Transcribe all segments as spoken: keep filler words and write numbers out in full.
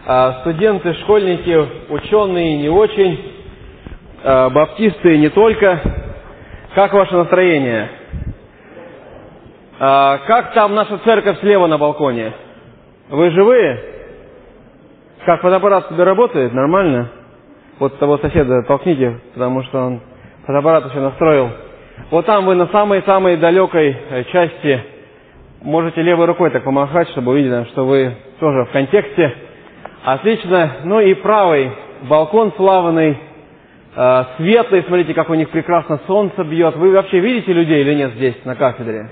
студенты, школьники, ученые, не очень, баптисты, не только. Как ваше настроение? Как там наша церковь слева на балконе? Вы живые? Как фотоаппарат тебе работает? Нормально? Вот того соседа толкните, потому что он фотоаппарат еще настроил. Вот там вы на самой-самой далекой части можете левой рукой так помахать, чтобы увидели, что вы тоже в контексте. Отлично. Ну и правый балкон славный, э, светлый. Смотрите, как у них прекрасно солнце бьет. Вы вообще видите людей или нет здесь, на кафедре?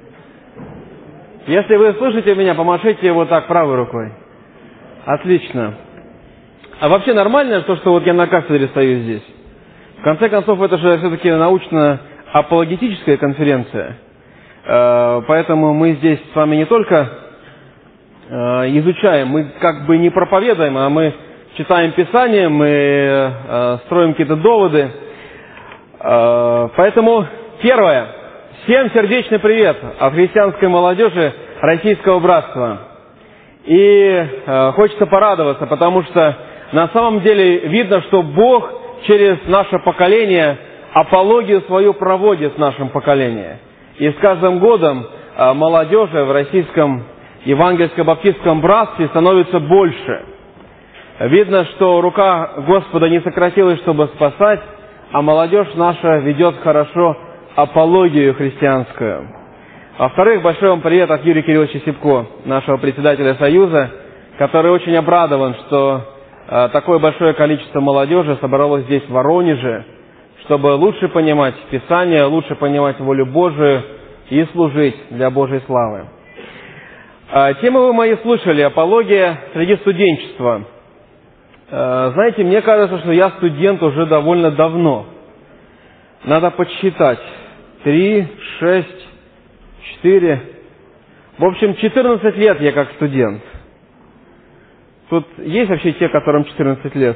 Если вы слышите меня, помашите вот так правой рукой. Отлично. А вообще нормально то, что вот я на кафедре стою здесь? В конце концов, это же все-таки научно-апологетическая конференция. Э, поэтому мы здесь с вами не только изучаем, мы как бы не проповедуем, а мы читаем Писание, мы э, строим какие-то доводы. Э, поэтому первое. Всем сердечный привет от христианской молодежи Российского Братства. И э, хочется порадоваться, потому что на самом деле видно, что Бог через наше поколение апологию свою проводит в нашем поколении. И с каждым годом э, молодежи в Российском Евангельско-баптистском братстве становится больше. Видно, что рука Господа не сократилась, чтобы спасать, а молодежь наша ведет хорошо апологию христианскую. Во-вторых, большой вам привет от Юрия Кирилловича Сипко, нашего председателя Союза, который очень обрадован, что э, такое большое количество молодежи собралось здесь, в Воронеже, чтобы лучше понимать Писание, лучше понимать волю Божию и служить для Божьей славы. Темы вы мои слышали, апология среди студенчества. Знаете, мне кажется, что я студент уже довольно давно. Надо подсчитать. Три, шесть, четыре. В общем, четырнадцать лет я как студент. Тут есть вообще те, которым четырнадцать лет?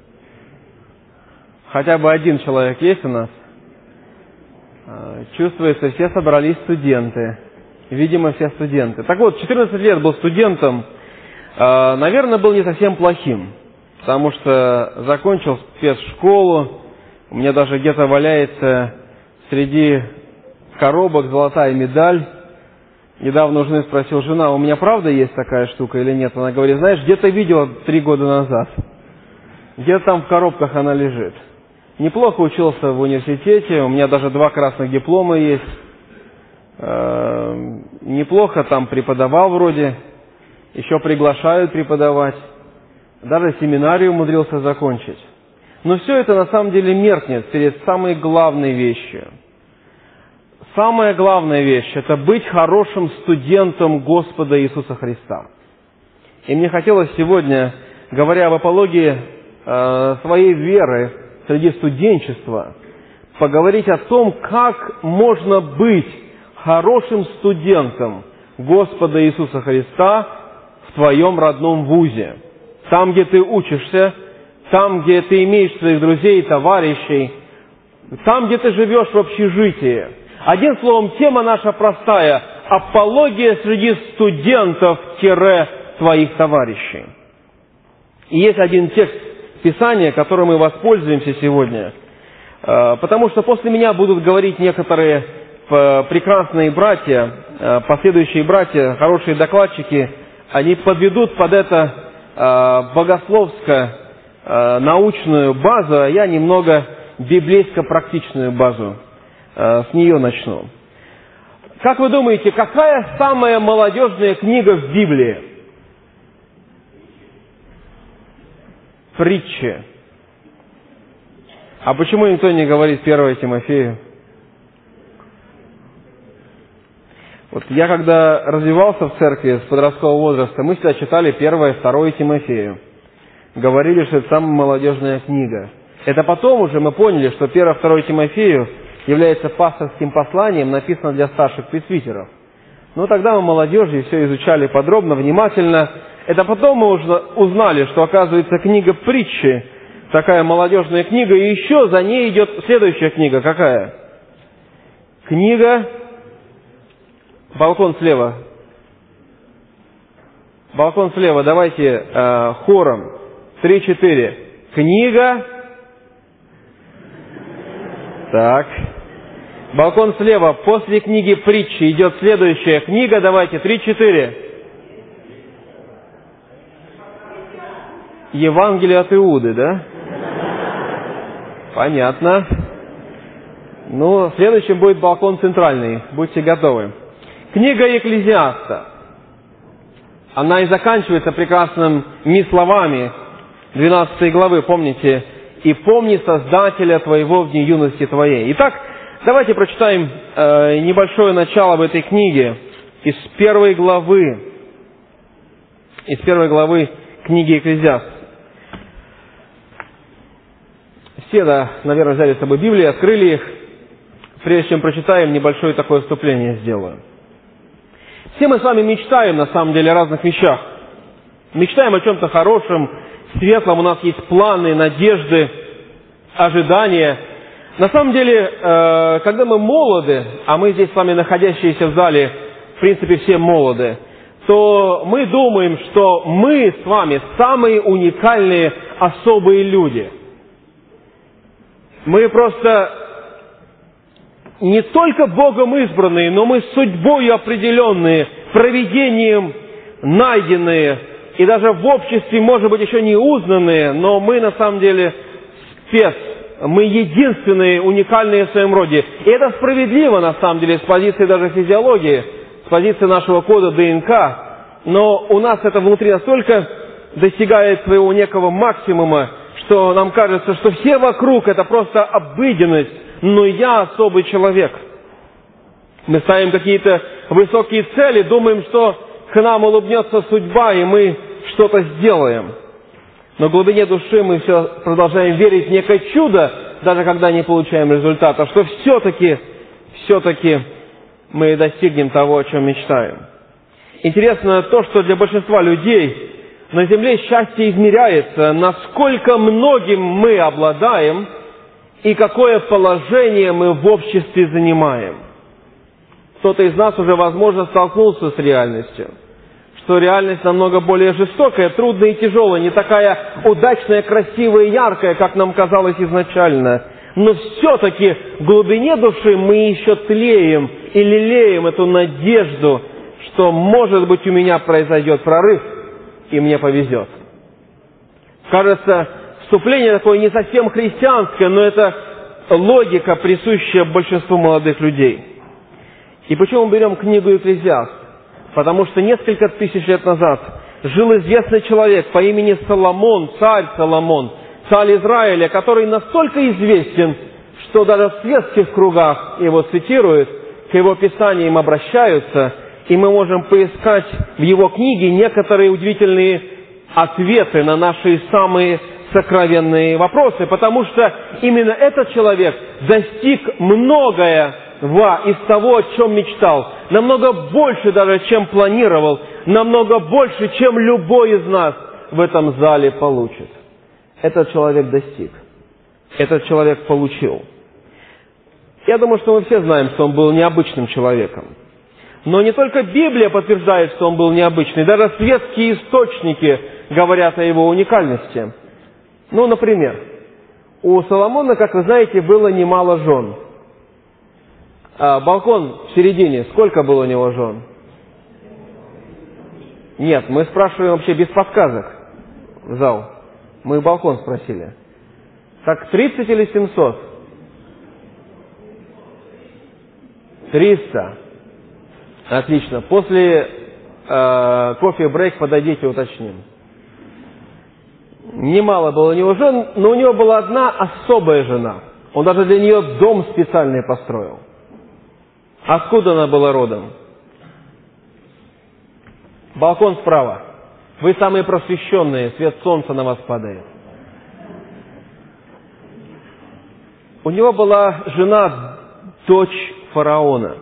Хотя бы один человек есть у нас? Чувствуется, все собрались студенты. Видимо, все студенты. Так вот, четырнадцать лет был студентом. Наверное, был не совсем плохим. Потому что закончил спецшколу. У меня даже где-то валяется среди коробок золотая медаль. Недавно у жены спросил: жена, у меня правда есть такая штука или нет? Она говорит: знаешь, где-то видела три года назад. Где-то там в коробках она лежит. Неплохо учился в университете. У меня даже два красных диплома есть. Неплохо там преподавал вроде, еще приглашают преподавать, даже семинарию умудрился закончить. Но все это на самом деле меркнет перед самой главной вещью. Самая главная вещь – это быть хорошим студентом Господа Иисуса Христа. И мне хотелось сегодня, говоря об апологии э, своей веры среди студенчества, поговорить о том, как можно быть хорошим студентом Господа Иисуса Христа в твоем родном вузе. Там, где ты учишься, там, где ты имеешь своих друзей, товарищей, там, где ты живешь в общежитии. Одним словом, тема наша простая – апология среди студентов-твоих товарищей. И есть один текст Писания, которым мы воспользуемся сегодня, потому что после меня будут говорить некоторые прекрасные братья, последующие братья, хорошие докладчики, они подведут под это богословско-научную базу, а я немного библейско-практичную базу. С нее начну. Как вы думаете, какая самая молодежная книга в Библии? Притчи. А почему никто не говорит первое Тимофею? Вот я когда развивался в церкви с подросткового возраста, мы всегда читали первое, второе Тимофею. Говорили, что это самая молодежная книга. Это потом уже мы поняли, что первое, второе Тимофею является пасторским посланием, написано для старших пресвитеров. Но тогда мы молодежи все изучали подробно, внимательно. Это потом мы уже узнали, что, оказывается, книга притчи, такая молодежная книга, и еще за ней идет следующая книга. Какая? Книга... Балкон слева. Балкон слева, давайте э, хором. Три-четыре. Книга. Так. Балкон слева. После книги притчи идет следующая книга. Давайте. Три-четыре. Евангелие от Иуды, да? Понятно. Ну, следующим будет балкон центральный. Будьте готовы. Книга Екклезиаста. Она и заканчивается прекрасными словами двенадцатой главы. Помните? «И помни Создателя твоего в дни юности твоей». Итак, давайте прочитаем э, небольшое начало в этой книге из первой главы. Из первой главы книги Екклезиаста. Все, да, наверное, взяли с собой Библии, открыли их. Прежде чем прочитаем, небольшое такое вступление сделаю. Все мы с вами мечтаем, на самом деле, о разных вещах. Мечтаем о чем-то хорошем, светлом. У нас есть планы, надежды, ожидания. На самом деле, когда мы молоды, а мы здесь с вами, находящиеся в зале, в принципе, все молоды, то мы думаем, что мы с вами самые уникальные, особые люди. Мы просто не только Богом избранные, но мы судьбою определенные, провидением найденные, и даже в обществе, может быть, еще не узнанные, но мы на самом деле спец, мы единственные, уникальные в своем роде. И это справедливо, на самом деле, с позиции даже физиологии, с позиции нашего кода ДНК, но у нас это внутри настолько достигает своего некого максимума, что нам кажется, что все вокруг это просто обыденность, но я особый человек. Мы ставим какие-то высокие цели, думаем, что к нам улыбнется судьба, и мы что-то сделаем. Но в глубине души мы все продолжаем верить в некое чудо, даже когда не получаем результата, что все-таки, все-таки мы достигнем того, о чем мечтаем. Интересно то, что для большинства людей на земле счастье измеряется, насколько многим мы обладаем и какое положение мы в обществе занимаем. Кто-то из нас уже, возможно, столкнулся с реальностью, что реальность намного более жестокая, трудная и тяжелая, не такая удачная, красивая и яркая, как нам казалось изначально. Но все-таки в глубине души мы еще тлеем и лелеем эту надежду, что, может быть, у меня произойдет прорыв, и мне повезет. Кажется, вступление такое не совсем христианское, но это логика, присущая большинству молодых людей. И почему мы берем книгу Екклезиаст? Потому что несколько тысяч лет назад жил известный человек по имени Соломон, царь Соломон, царь Израиля, который настолько известен, что даже в светских кругах его цитируют, к его писаниям обращаются, и мы можем поискать в его книге некоторые удивительные ответы на наши самые сокровенные вопросы, потому что именно этот человек достиг многое из того, о чем мечтал, намного больше даже, чем планировал, намного больше, чем любой из нас в этом зале получит. Этот человек достиг, этот человек получил. Я думаю, что мы все знаем, что он был необычным человеком. Но не только Библия подтверждает, что он был необычный, даже светские источники говорят о его уникальности. Ну, например, у Соломона, как вы знаете, было немало жен. А балкон в середине, сколько было у него жен? Нет, мы спрашиваем вообще без подсказок в зал. Мы балкон спросили. Так тридцать или семьсот? триста. Отлично. После э, кофе-брейк подойдите, уточним. Немало было у него жен, но у него была одна особая жена. Он даже для нее дом специальный построил. Откуда она была родом? Балкон справа. Вы самые просвещенные, свет солнца на вас падает. У него была жена, дочь фараона.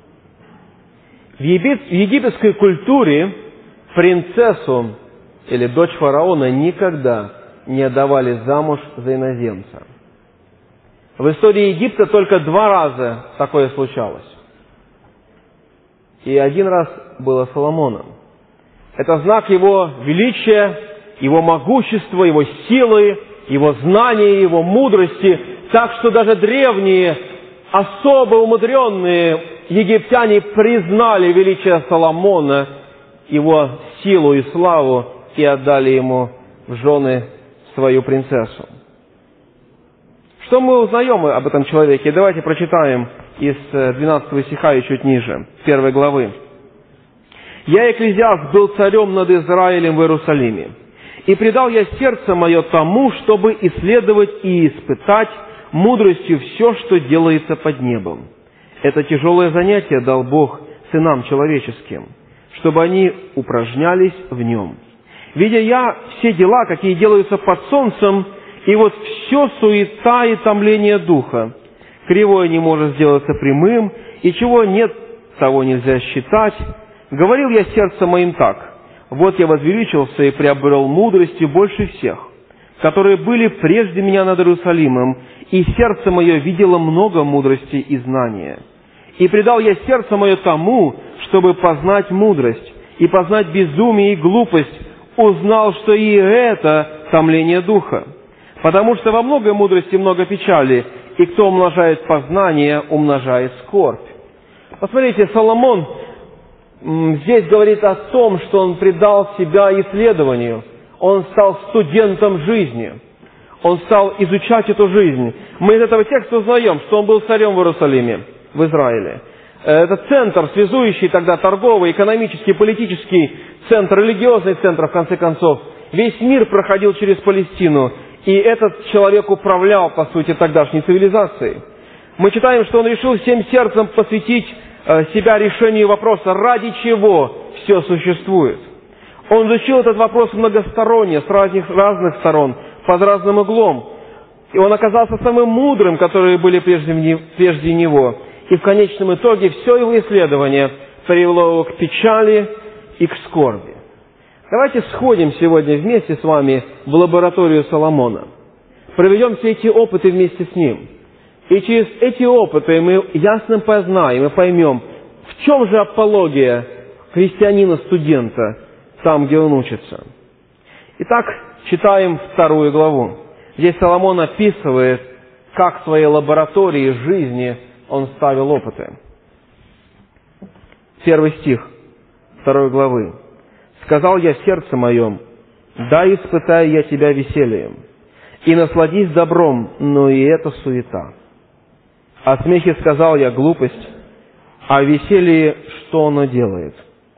В египетской культуре принцессу или дочь фараона никогда не отдавали замуж за иноземца. В истории Египта только два раза такое случалось. И один раз было Соломоном. Это знак Его величия, Его могущества, Его силы, Его знания, Его мудрости. Так что даже древние, особо умудренные египтяне признали величие Соломона, его силу и славу, и отдали ему в жены свою принцессу. Что мы узнаем об этом человеке? Давайте прочитаем из двенадцатого стиха и чуть ниже, первой главы. «Я, Экклезиаст, был царем над Израилем в Иерусалиме, и предал я сердце мое тому, чтобы исследовать и испытать мудростью все, что делается под небом. Это тяжелое занятие дал Бог сынам человеческим, чтобы они упражнялись в нем. Видя я все дела, какие делаются под солнцем, и вот все суета и томление духа. Кривое не может сделаться прямым, и чего нет, того нельзя считать. Говорил я сердцем моим так: вот я возвеличился и приобрел мудрости больше всех, которые были прежде меня над Иерусалимом, и сердце мое видело много мудрости и знания. И предал я сердце мое тому, чтобы познать мудрость, и познать безумие и глупость, узнал, что и это томление духа. Потому что во много мудрости много печали, и кто умножает познание, умножает скорбь». Посмотрите, Соломон здесь говорит о том, что он предал себя исследованию. Он стал студентом жизни. Он стал изучать эту жизнь. Мы из этого текста узнаем, что он был царем в Иерусалиме, в Израиле. Это центр, связующий тогда торговый, экономический, политический центр, религиозный центр, в конце концов. Весь мир проходил через Палестину, и этот человек управлял, по сути, тогдашней цивилизацией. Мы читаем, что он решил всем сердцем посвятить себя решению вопроса, ради чего все существует. Он изучил этот вопрос многосторонне, с разных, разных сторон, под разным углом. И он оказался самым мудрым, которые были прежде, прежде него. И в конечном итоге все его исследование привело его к печали и к скорби. Давайте сходим сегодня вместе с вами в лабораторию Соломона. Проведем все эти опыты вместе с ним. И через эти опыты мы ясно познаем и поймем, в чем же апология христианина-студента, там, где он учится. Итак, читаем вторую главу. Здесь Соломон описывает, как в своей лаборатории жизни он ставил опыты. Первый стих второй главы. «Сказал я в сердце моем, да испытаю я тебя весельем, и насладись добром, но и это суета. О смехе сказал я глупость, а веселье что оно делает?»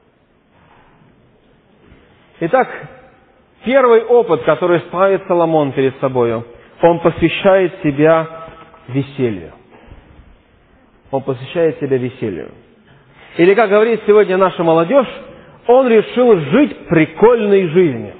Итак, первый опыт, который ставит Соломон перед собой, он посвящает себя веселью. Он посвящает себя веселью. Или, как говорит сегодня наша молодежь, он решил жить прикольной жизнью.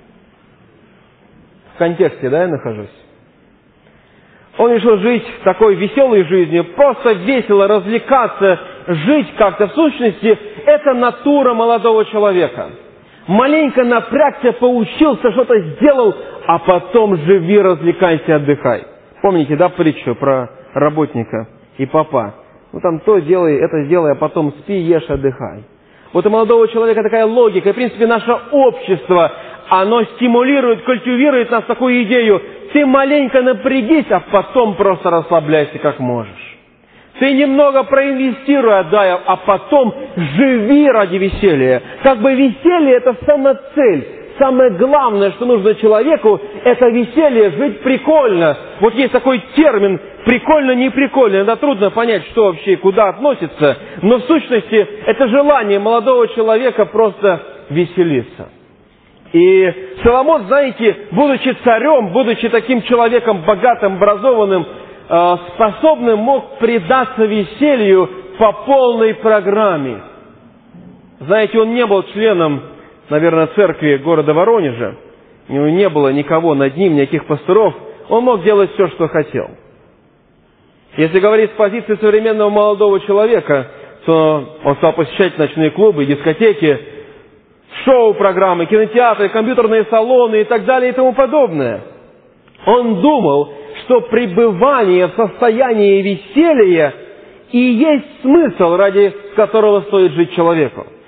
В контексте, да, я нахожусь? Он решил жить такой веселой жизнью, просто весело развлекаться, жить как-то. В сущности, это натура молодого человека. Маленько напрягся, поучился, что-то сделал, а потом живи, развлекайся, отдыхай. Помните, да, притчу про работника и попа? Ну там то делай, это сделай, а потом спи, ешь, отдыхай. Вот у молодого человека такая логика. И, в принципе, наше общество, оно стимулирует, культивирует нас такую идею. Ты маленько напрягись, а потом просто расслабляйся, как можешь. Ты немного проинвестируй, отдай, а потом живи ради веселья. Как бы веселье – это самоцель. Самое главное, что нужно человеку, это веселье, жить прикольно. Вот есть такой термин «прикольно, не прикольно». Это трудно понять, что вообще и куда относится. Но в сущности, это желание молодого человека просто веселиться. И Соломон, знаете, будучи царем, будучи таким человеком богатым, образованным, способным, мог предаться веселью по полной программе. Знаете, он не был членом, наверное, церкви города Воронежа. У него не было никого над ним, никаких пасторов. Он мог делать все, что хотел. Если говорить с позиции современного молодого человека, то он стал посещать ночные клубы, дискотеки, шоу-программы, кинотеатры, компьютерные салоны и так далее и тому подобное. Он думал, что пребывание в состоянии веселья и есть смысл, ради которого стоит жить человеку.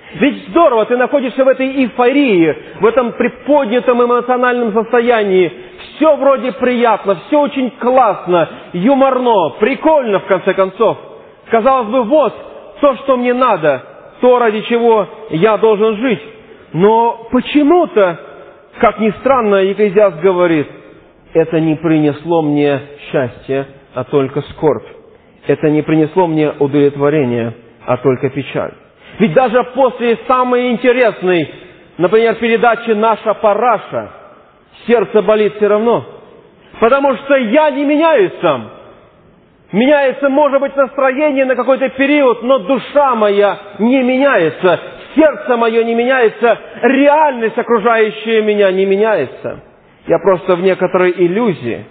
Ведь здорово, ты находишься в этой эйфории, в этом приподнятом эмоциональном состоянии. Все вроде приятно, все очень классно, юморно, прикольно в конце концов. Казалось бы, вот то, что мне надо, то, ради чего я должен жить. Но почему-то, как ни странно, Екклезиаст говорит, это не принесло мне счастья, а только скорбь. Это не принесло мне удовлетворения, а только печаль. Ведь даже после самой интересной, например, передачи «Наша параша», сердце болит все равно. Потому что я не меняюсь сам. Меняется, может быть, настроение на какой-то период, но душа моя не меняется, сердце мое не меняется, реальность, окружающая меня, не меняется. Я просто в некоторой иллюзии.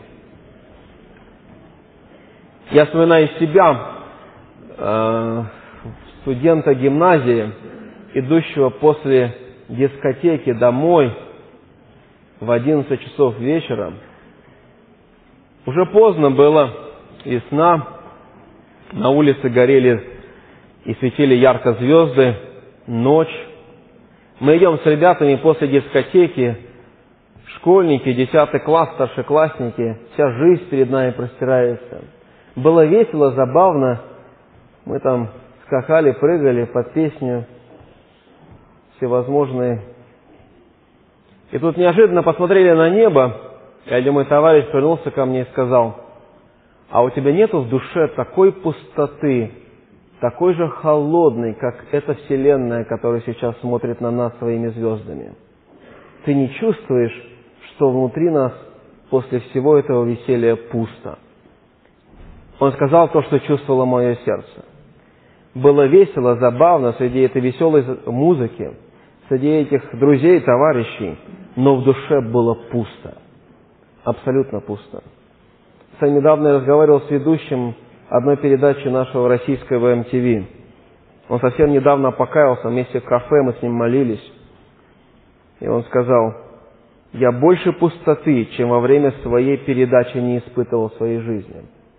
Я вспоминаю себя, э, студента гимназии, идущего после дискотеки домой в одиннадцать часов вечера. Уже поздно было, весна, на улице горели и светили ярко звезды, ночь. Мы идем с ребятами после дискотеки, школьники, десятый класс, старшеклассники, вся жизнь перед нами простирается. Было весело, забавно, мы там скакали, прыгали под песню всевозможные. И тут неожиданно посмотрели на небо, и один мой товарищ повернулся ко мне и сказал: а у тебя нету в душе такой пустоты, такой же холодной, как эта вселенная, которая сейчас смотрит на нас своими звездами? Ты не чувствуешь, что внутри нас после всего этого веселья пусто? Он сказал то, что чувствовало мое сердце. Было весело, забавно среди этой веселой музыки, среди этих друзей, товарищей, но в душе было пусто. Абсолютно пусто. Совсем недавно я разговаривал с ведущим одной передачи нашего российского эм ти ви. Он совсем недавно покаялся, вместе в кафе мы с ним молились. И он сказал: я больше пустоты, чем во время своей передачи не испытывал в своей жизни.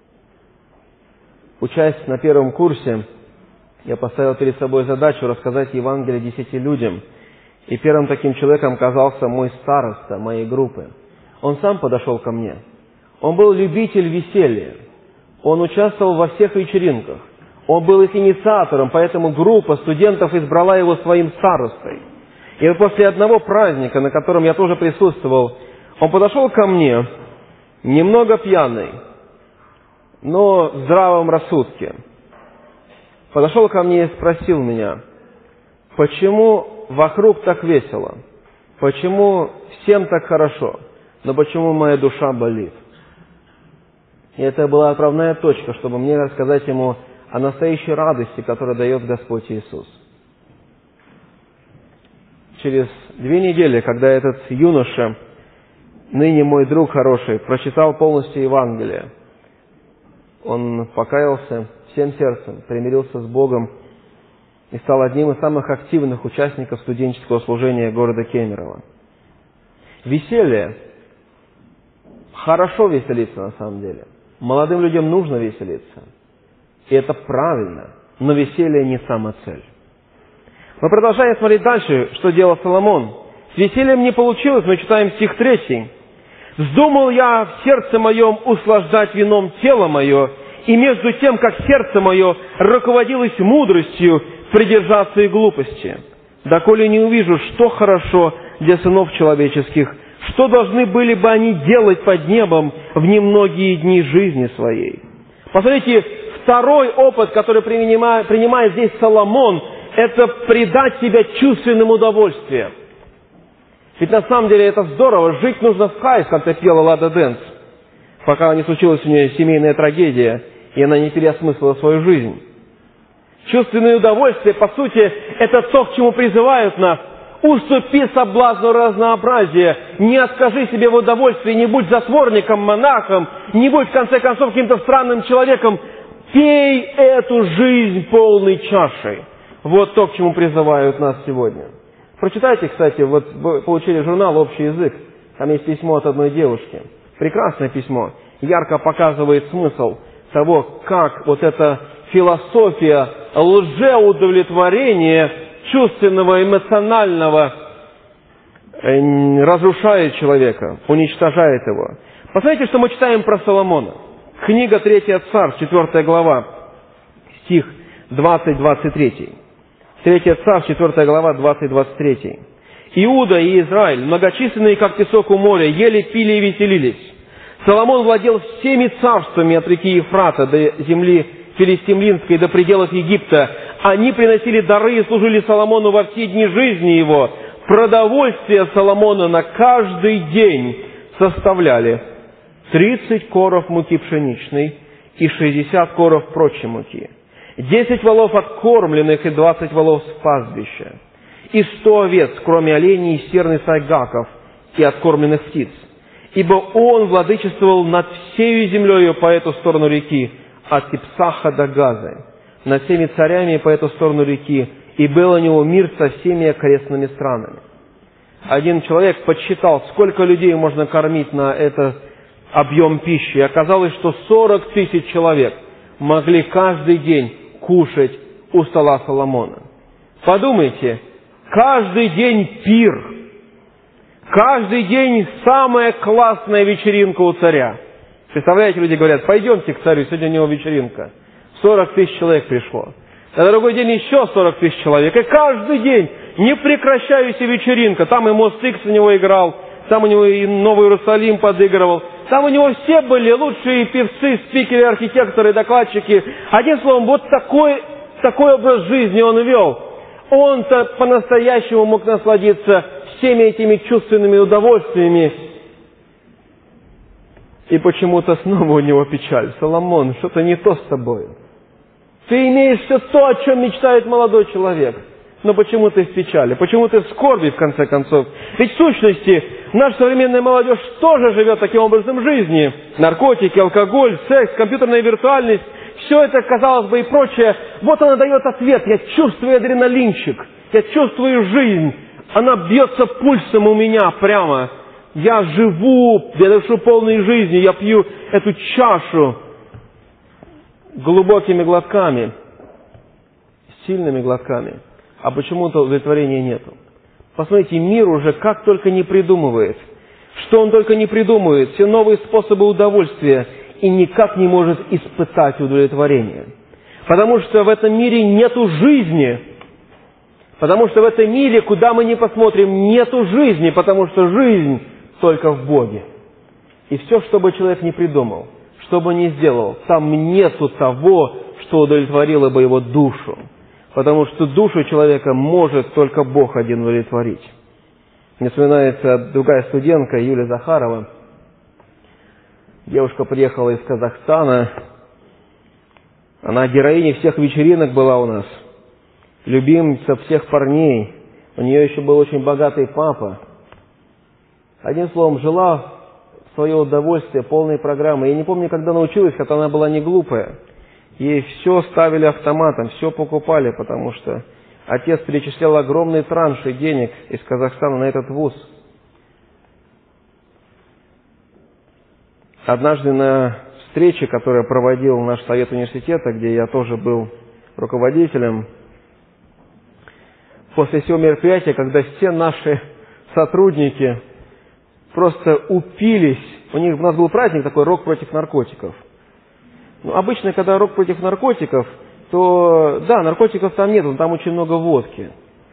Учась на первом курсе, я поставил перед собой задачу рассказать Евангелие десяти людям. И первым таким человеком оказался мой староста моей группы. Он сам подошел ко мне. Он был любитель веселья. Он участвовал во всех вечеринках. Он был их инициатором, поэтому группа студентов избрала его своим старостой. И вот после одного праздника, на котором я тоже присутствовал, он подошел ко мне, немного пьяный, но в здравом рассудке. Подошел ко мне и спросил меня: почему вокруг так весело? Почему всем так хорошо? Но почему моя душа болит? И это была отправная точка, чтобы мне рассказать ему о настоящей радости, которую дает Господь Иисус. Через две недели, когда этот юноша, ныне мой друг хороший, прочитал полностью Евангелие, он покаялся всем сердцем, примирился с Богом и стал одним из самых активных участников студенческого служения города Кемерово. Веселье. Хорошо веселиться на самом деле. Молодым людям нужно веселиться. И это правильно. Но веселье не самоцель. Мы продолжаем смотреть дальше, что делал Соломон. С весельем не получилось, мы читаем стих третий. «Вздумал я в сердце моем услаждать вином тело мое, и между тем, как сердце мое руководилось мудростью, придержаться и глупости. Доколе не увижу, что хорошо для сынов человеческих, что должны были бы они делать под небом в немногие дни жизни своей». Посмотрите, второй опыт, который принимает, принимает здесь Соломон, это предать себя чувственным удовольствиям. Ведь на самом деле это здорово, жить нужно в кайф, как-то пела Лада Дэнс, пока не случилась у нее семейная трагедия, и она не переосмыслила свою жизнь. Чувственное удовольствие, по сути, это то, к чему призывают нас. Уступи соблазну разнообразия, не откажи себе в удовольствии, не будь затворником, монахом, не будь, в конце концов, каким-то странным человеком. Пей эту жизнь полной чашей. Вот то, к чему призывают нас сегодня. Прочитайте, кстати, вот вы получили журнал «Общий язык». Там есть письмо от одной девушки. Прекрасное письмо. Ярко показывает смысл того, как вот эта философия лжеудовлетворения чувственного, эмоционального разрушает человека, уничтожает его. Посмотрите, что мы читаем про Соломона. Книга Третья Царств, четвёртая глава, стих двадцать двадцать три. Третья Царств, четвёртая глава, двадцать двадцать три. Иуда и Израиль, многочисленные, как песок у моря, ели, пили и веселились. Соломон владел всеми царствами от реки Ефрата до земли филистимлинской, до пределов Египта. Они приносили дары и служили Соломону во все дни жизни его. Продовольствие Соломона на каждый день составляли тридцать коров муки пшеничной и шестьдесят коров прочей муки, десять волов откормленных и двадцать волов с пастбища, и сто овец, кроме оленей и серны сайгаков и откормленных птиц. Ибо он владычествовал над всею землею по эту сторону реки, от Типсаха до Газы, над всеми царями по эту сторону реки, и был у него мир со всеми окрестными странами. Один человек подсчитал, сколько людей можно кормить на этот объем пищи, и оказалось, что сорок тысяч человек могли каждый день кушать у стола Соломона. Подумайте, каждый день пир, каждый день самая классная вечеринка у царя. Представляете, люди говорят, пойдемте к царю, сегодня у него вечеринка. сорок тысяч человек пришло. На другой день еще сорок тысяч человек. И каждый день непрекращающаяся вечеринка. Там и Мост Икс у него играл, там у него и Новый Иерусалим подыгрывал. Там у него все были лучшие певцы, спикеры, архитекторы, докладчики. Одним словом, вот такой, такой образ жизни он вел. Он-то по-настоящему мог насладиться всеми этими чувственными удовольствиями. И почему-то снова у него печаль. Соломон, что-то не то с тобой. Ты имеешь все то, о чем мечтает молодой человек. Но почему ты в печали? Почему ты в скорби, в конце концов? Ведь в сущности, наша современная молодежь тоже живет таким образом жизни. Наркотики, алкоголь, секс, компьютерная виртуальность. Все это, казалось бы, и прочее. Вот она дает ответ. Я чувствую адреналинчик. Я чувствую жизнь. Она бьется пульсом у меня прямо. Я живу, я дышу полной жизнью. Я пью эту чашу глубокими глотками, сильными глотками. А почему-то удовлетворения нету. Посмотрите, мир уже как только не придумывает. Что он только не придумывает. Все новые способы удовольствия. И никак не может испытать удовлетворение. Потому что в этом мире нету жизни. Потому что в этом мире, куда мы ни посмотрим, нету жизни. Потому что жизнь только в Боге. И все, что бы человек ни придумал, что бы ни сделал, там нету того, что удовлетворило бы его душу. Потому что душу человека может только Бог один удовлетворить. Мне вспоминается другая студентка, Юлия Захарова. Девушка приехала из Казахстана. Она героиней всех вечеринок была у нас. Любимица всех парней. У нее еще был очень богатый папа. Одним словом, жила в свое удовольствие, полной программы. Я не помню, когда научилась, хотя она была не глупая. Ей все ставили автоматом, все покупали, потому что отец перечислял огромные транши денег из Казахстана на этот вуз. Однажды на встрече, которую проводил наш совет университета, где я тоже был руководителем, после всего мероприятия, когда все наши сотрудники просто упились, у них у нас был праздник такой, рок против наркотиков. Ну, обычно, когда рок против наркотиков, то, да, наркотиков там нет, там очень много водки.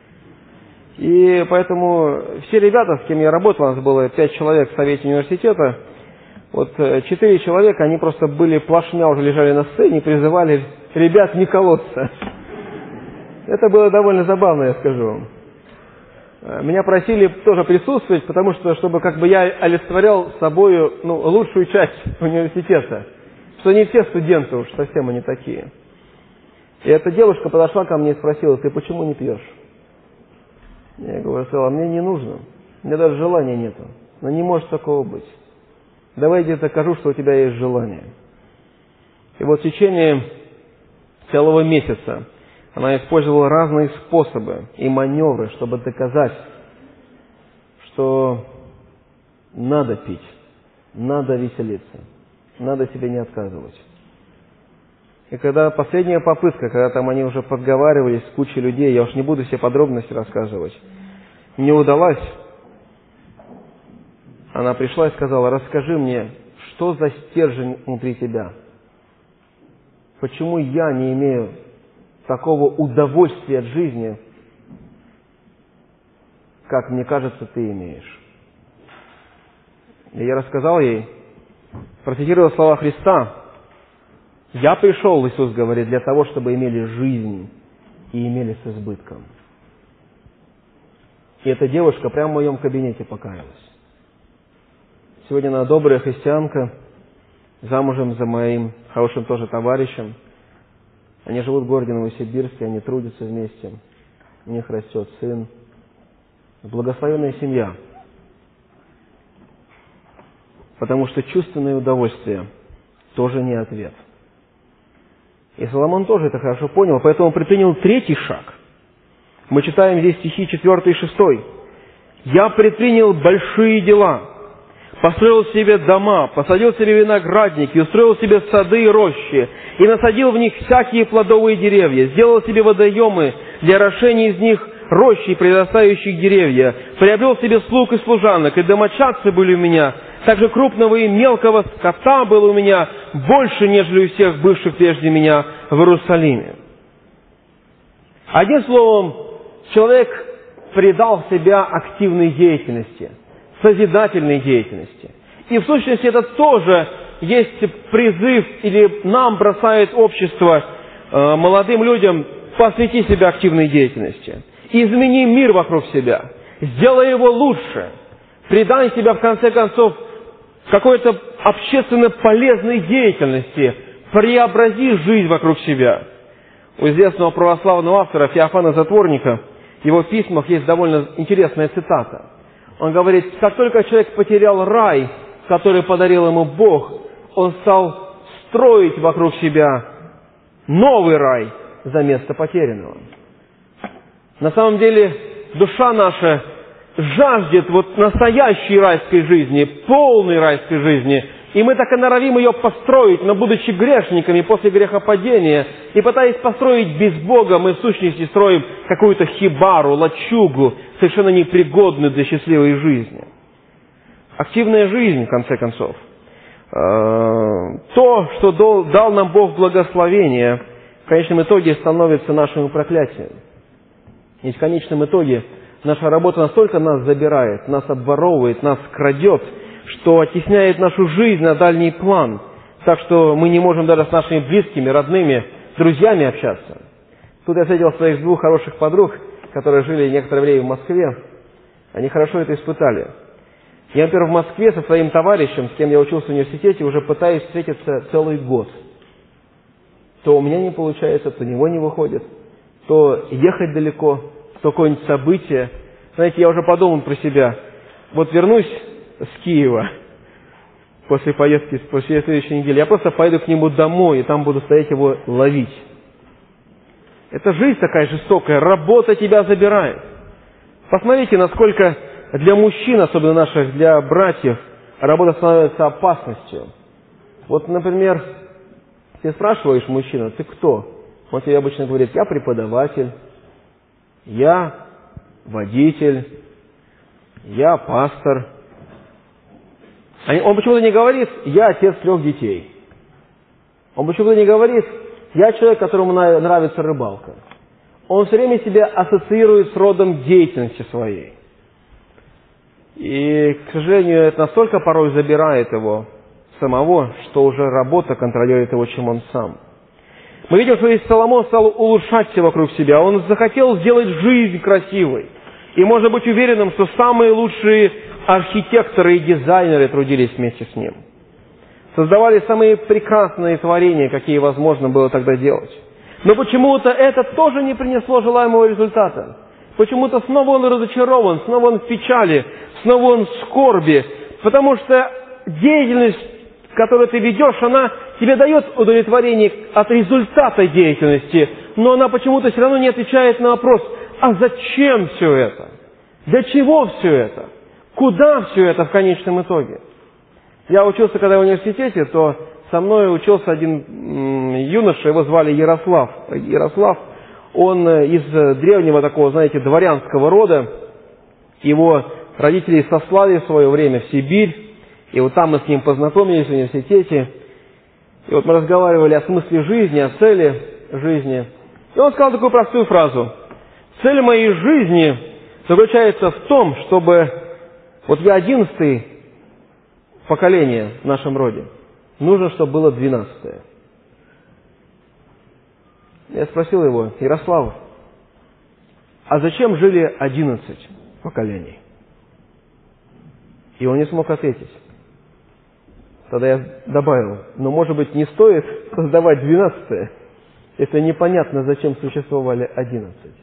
И поэтому все ребята, с кем я работал, у нас было пять человек в совете университета, вот четыре человека, они просто были плашмя, уже лежали на сцене и призывали ребят не колоться. Это было довольно забавно, я скажу вам. Меня просили тоже присутствовать, потому что, чтобы как бы я олицетворял собою, ну, лучшую часть университета. Что не все студенты уж совсем они такие. И эта девушка подошла ко мне и спросила: ты почему не пьешь? Я говорю, сказала, мне не нужно. У меня даже желания нету. Но не может такого быть. Давай я тебе докажу, что у тебя есть желание. И вот в течение целого месяца она использовала разные способы и маневры, чтобы доказать, что надо пить, надо веселиться, надо себе не отказывать. И когда последняя попытка, когда там они уже подговаривались с кучей людей, я уж не буду все подробности рассказывать, не удалась, она пришла и сказала: расскажи мне, что за стержень внутри тебя? Почему я не имею такого удовольствия от жизни, как, мне кажется, ты имеешь? И я рассказал ей, процитировал слова Христа: «Я пришел, Иисус говорит, для того, чтобы имели жизнь и имели с избытком». И эта девушка прямо в моем кабинете покаялась. Сегодня она добрая христианка, замужем за моим хорошим тоже товарищем. Они живут в городе Новосибирске, они трудятся вместе. У них растет сын. Благословенная семья. Потому что чувственное удовольствие тоже не ответ. И Соломон тоже это хорошо понял, поэтому он предпринял третий шаг. Мы читаем здесь стихи четвертый и шестой. «Я предпринял большие дела, построил себе дома, посадил себе виноградники, устроил себе сады и рощи, и насадил в них всякие плодовые деревья, сделал себе водоемы для орошения из них рощи, предоставляющих деревья, приобрел себе слуг и служанок, и домочадцы были у меня, также крупного и мелкого скота было у меня больше, нежели у всех бывших прежде меня в Иерусалиме». Одним словом, человек предал себя активной деятельности, созидательной деятельности. И в сущности это тоже есть призыв, или нам бросает общество э, молодым людям: посвяти себя активной деятельности. Измени мир вокруг себя, сделай его лучше, предай себя в конце концов какой-то общественно полезной деятельности, преобрази жизнь вокруг себя. У известного православного автора Феофана Затворника в его письмах есть довольно интересная цитата. Он говорит: как только человек потерял рай, который подарил ему Бог, он стал строить вокруг себя новый рай за место потерянного. На самом деле душа наша жаждет вот настоящей райской жизни, полной райской жизни. И мы так и норовим ее построить, но будучи грешниками после грехопадения, и пытаясь построить без Бога, мы в сущности строим какую-то хибару, лачугу, совершенно непригодную для счастливой жизни. Активная жизнь, в конце концов. То, что дал нам Бог благословение, в конечном итоге становится нашим проклятием. И в конечном итоге наша работа настолько нас забирает, нас обворовывает, нас крадет, что оттесняет нашу жизнь на дальний план, так что мы не можем даже с нашими близкими, родными, друзьями общаться. Тут я встретил своих двух хороших подруг, которые жили некоторое время в Москве. Они хорошо это испытали. Я, например, в Москве со своим товарищем, с кем я учился в университете, уже пытаюсь встретиться целый год. То у меня не получается, то у него не выходит, то ехать далеко, то какое-нибудь событие. Знаете, я уже подумал про себя. Вот вернусь с Киева после поездки, после следующей недели, я просто поеду к нему домой, и там буду стоять его ловить. Это жизнь такая жестокая, работа тебя забирает. Посмотрите, насколько для мужчин, особенно наших, для братьев, работа становится опасностью. Вот, например, ты спрашиваешь мужчину: ты кто? Он тебе обычно говорит: я преподаватель, я водитель, я пастор. Он почему-то не говорит: я отец трех детей. Он почему-то не говорит: я человек, которому нравится рыбалка. Он все время себя ассоциирует с родом деятельности своей. И, к сожалению, это настолько порой забирает его самого, что уже работа контролирует его, чем он сам. Мы видим, что здесь Соломон стал улучшать все вокруг себя. Он захотел сделать жизнь красивой. И можно быть уверенным, что самые лучшие архитекторы и дизайнеры трудились вместе с ним. Создавали самые прекрасные творения, какие возможно было тогда делать. Но почему-то это тоже не принесло желаемого результата. Почему-то снова он разочарован, снова он в печали, снова он в скорби. Потому что деятельность, которую ты ведешь, она тебе дает удовлетворение от результата деятельности, но она почему-то все равно не отвечает на вопрос: а зачем все это? Для чего все это? Куда все это в конечном итоге? Я учился, когда в университете, то со мной учился один юноша, его звали Ярослав. Ярослав, он из древнего такого, знаете, дворянского рода. Его родители сослали в свое время в Сибирь, и вот там мы с ним познакомились в университете. И вот мы разговаривали о смысле жизни, о цели жизни. И он сказал такую простую фразу. Цель моей жизни заключается в том, чтобы... Вот я одиннадцатое поколение в нашем роде. Нужно, чтобы было двенадцатое. Я спросил его: Ярослав, а зачем жили одиннадцать поколений? И он не смог ответить. Тогда я добавил: но, может быть, не стоит создавать двенадцатое, если непонятно, зачем существовали одиннадцать.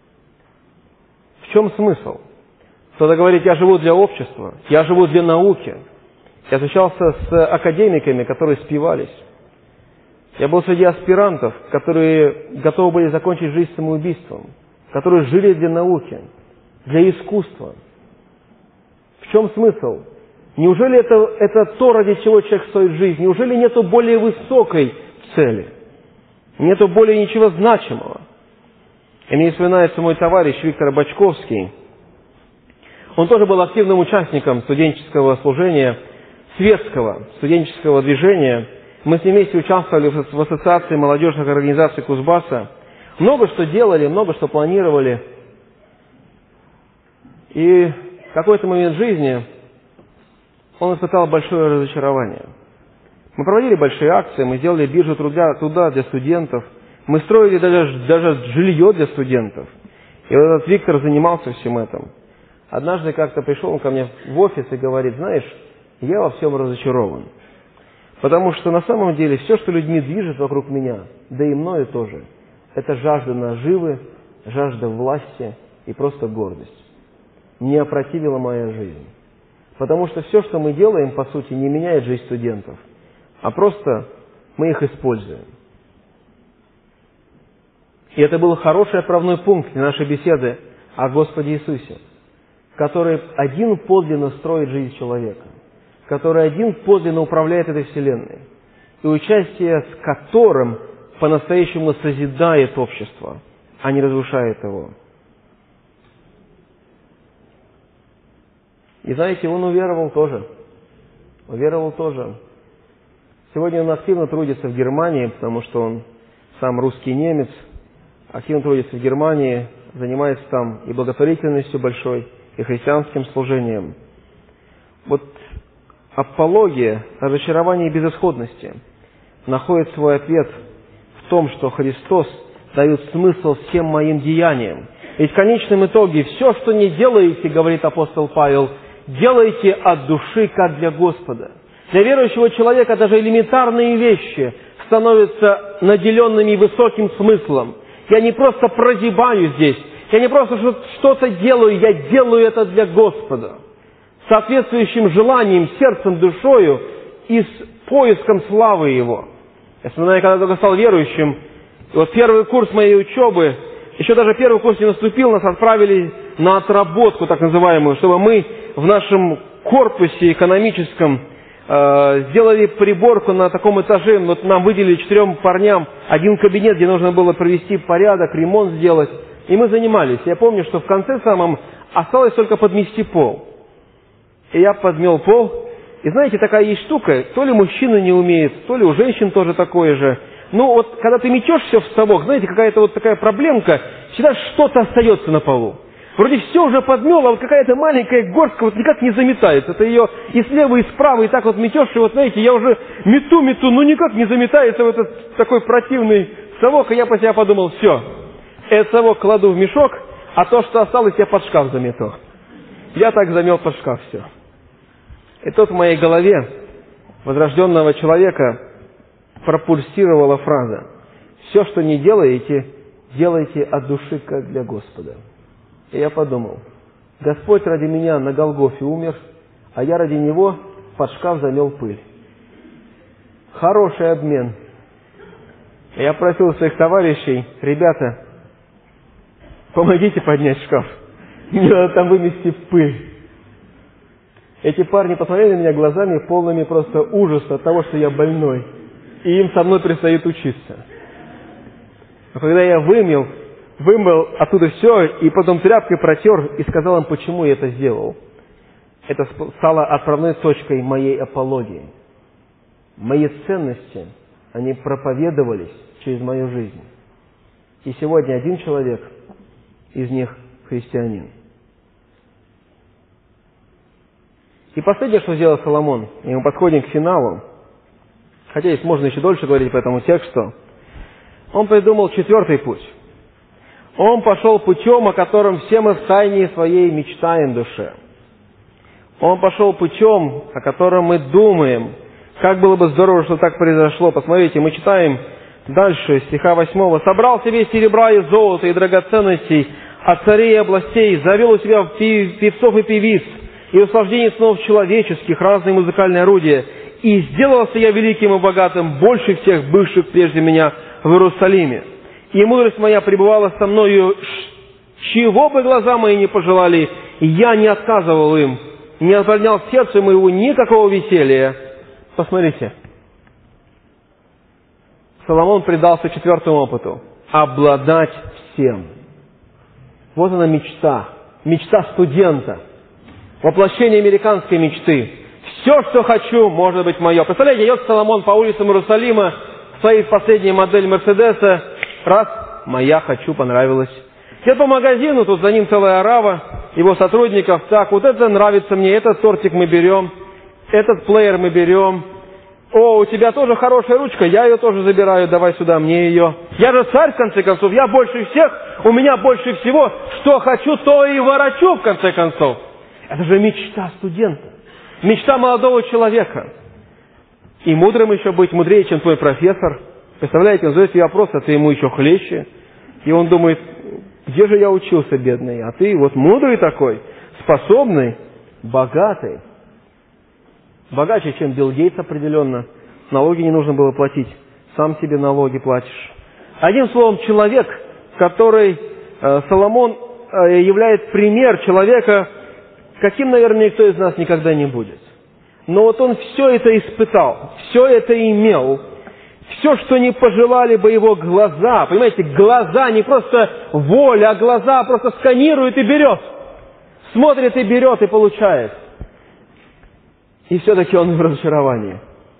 В чем смысл? Кто-то говорит: я живу для общества, я живу для науки. Я встречался с академиками, которые спивались. Я был среди аспирантов, которые готовы были закончить жизнь самоубийством, которые жили для науки, для искусства. В чем смысл? Неужели это, это то, ради чего человек стоит жизнь? Неужели нету более высокой цели? Нету более ничего значимого? И мне вспоминается мой товарищ Виктор Бочковский. Он тоже был активным участником студенческого служения, светского студенческого движения. Мы с ним вместе участвовали в ассоциации молодежных организаций Кузбасса. Много что делали, много что планировали. И в какой-то момент жизни он испытал большое разочарование. Мы проводили большие акции, мы сделали биржу труда, труда для студентов, мы строили даже, даже жилье для студентов. И вот этот Виктор занимался всем этим. Однажды как-то пришел он ко мне в офис и говорит: знаешь, я во всем разочарован. Потому что на самом деле все, что людьми движет вокруг меня, да и мною тоже, это жажда наживы, жажда власти и просто гордость. Не опротивила моя жизнь. Потому что все, что мы делаем, по сути, не меняет жизнь студентов, а просто мы их используем. И это был хороший отправной пункт для нашей беседы о Господе Иисусе, который один подлинно строит жизнь человека, который один подлинно управляет этой вселенной, и участие с которым по-настоящему созидает общество, а не разрушает его. И знаете, он уверовал тоже. Уверовал тоже. Сегодня он активно трудится в Германии, потому что он сам русский немец, активно трудится в Германии, занимается там и благотворительностью большой, и христианским служением. Вот апология, разочарование и безысходности находит свой ответ в том, что Христос дает смысл всем моим деяниям. Ведь в конечном итоге все, что не делаете, говорит апостол Павел, делайте от души, как для Господа. Для верующего человека даже элементарные вещи становятся наделенными высоким смыслом. Я не просто прозябаю здесь, я не просто что-то делаю, я делаю это для Господа. С соответствующим желанием, сердцем, душою и с поиском славы Его. Я вспоминаю, когда только стал верующим, и вот первый курс моей учебы, еще даже первый курс не наступил, нас отправили на отработку, так называемую, чтобы мы в нашем корпусе экономическом э, сделали приборку на таком этаже. Вот нам выделили четырем парням один кабинет, где нужно было провести порядок, ремонт сделать. И мы занимались. Я помню, что в конце самом осталось только подмести пол. И я подмел пол. И знаете, такая есть штука, то ли мужчина не умеет, то ли у женщин тоже такое же. Ну вот, когда ты метешь все в совок, знаете, какая-то вот такая проблемка, всегда что-то остается на полу. Вроде все уже подмел, а вот какая-то маленькая горстка вот никак не заметается. Это ее и слева, и справа, и так вот метешь, и вот, знаете, я уже мету-мету, но никак не заметается в этот такой противный совок. И я по себе подумал: все, этот совок кладу в мешок, а то, что осталось, я под шкаф замету. Я так замел под шкаф все. И тут в моей голове возрожденного человека пропульсировала фраза: все, что не делаете, делайте от души, как для Господа. И я подумал: Господь ради меня на Голгофе умер, а я ради Него под шкаф замел пыль. Хороший обмен. И я просил своих товарищей: ребята, помогите поднять шкаф. Мне надо там вымести пыль. Эти парни посмотрели на меня глазами полными просто ужаса от того, что я больной. и им со мной предстоит учиться. Но когда я вымыл, вымыл оттуда все, и потом тряпкой протер, и сказал им, почему я это сделал, это стало отправной точкой моей апологии. Мои ценности, они проповедовались через мою жизнь. И сегодня один человек из них христианин. И последнее, что сделал Соломон, и мы подходим к финалу, хотя здесь можно еще дольше говорить по этому тексту, он придумал четвертый путь. Он пошел путем, о котором все мы втайне своей мечтаем в душе. Он пошел путем, о котором мы думаем, как было бы здорово, что так произошло. Посмотрите, мы читаем дальше, стиха восьмого. «Собрал себе серебра и золота и драгоценностей от царей и областей, завел у себя певцов и певиц, и услаждений снов человеческих, разные музыкальные орудия. И сделался я великим и богатым, больше всех бывших прежде меня в Иерусалиме. И мудрость моя пребывала со мною, чего бы глаза мои не пожелали, и я не отказывал им, не отбранял в сердце моего никакого веселья». Посмотрите. Соломон предался четвертому опыту. Обладать всем. Вот она мечта. Мечта студента. Воплощение американской мечты. Все, что хочу, может быть мое. Представляете, идет Соломон по улицам Иерусалима, стоит последняя модель Мерседеса. Раз, моя хочу, понравилась. Идет по магазину, тут за ним целая орава его сотрудников. Так, вот это нравится мне, этот тортик мы берем, этот плеер мы берем. О, у тебя тоже хорошая ручка, я ее тоже забираю, давай сюда, мне ее. Я же царь, в конце концов, я больше всех, у меня больше всего. Что хочу, то и ворочу, в конце концов. Это же мечта студента, мечта молодого человека. И мудрым еще быть, мудрее, чем твой профессор. Представляете, он задает тебе вопрос, а ты ему еще хлеще. И он думает, где же я учился, бедный? А ты вот мудрый такой, способный, богатый. Богаче, чем Билл Гейтс определенно. Налоги не нужно было платить. Сам себе налоги платишь. Одним словом, человек, который э, Соломон э, является пример человека, каким, наверное, никто из нас никогда не будет. Но вот он все это испытал, все это имел. Все, что не пожелали бы его глаза. Понимаете, глаза, не просто воля, а глаза просто сканирует и берет. Смотрит и берет, и получает. И все-таки он в разочаровании.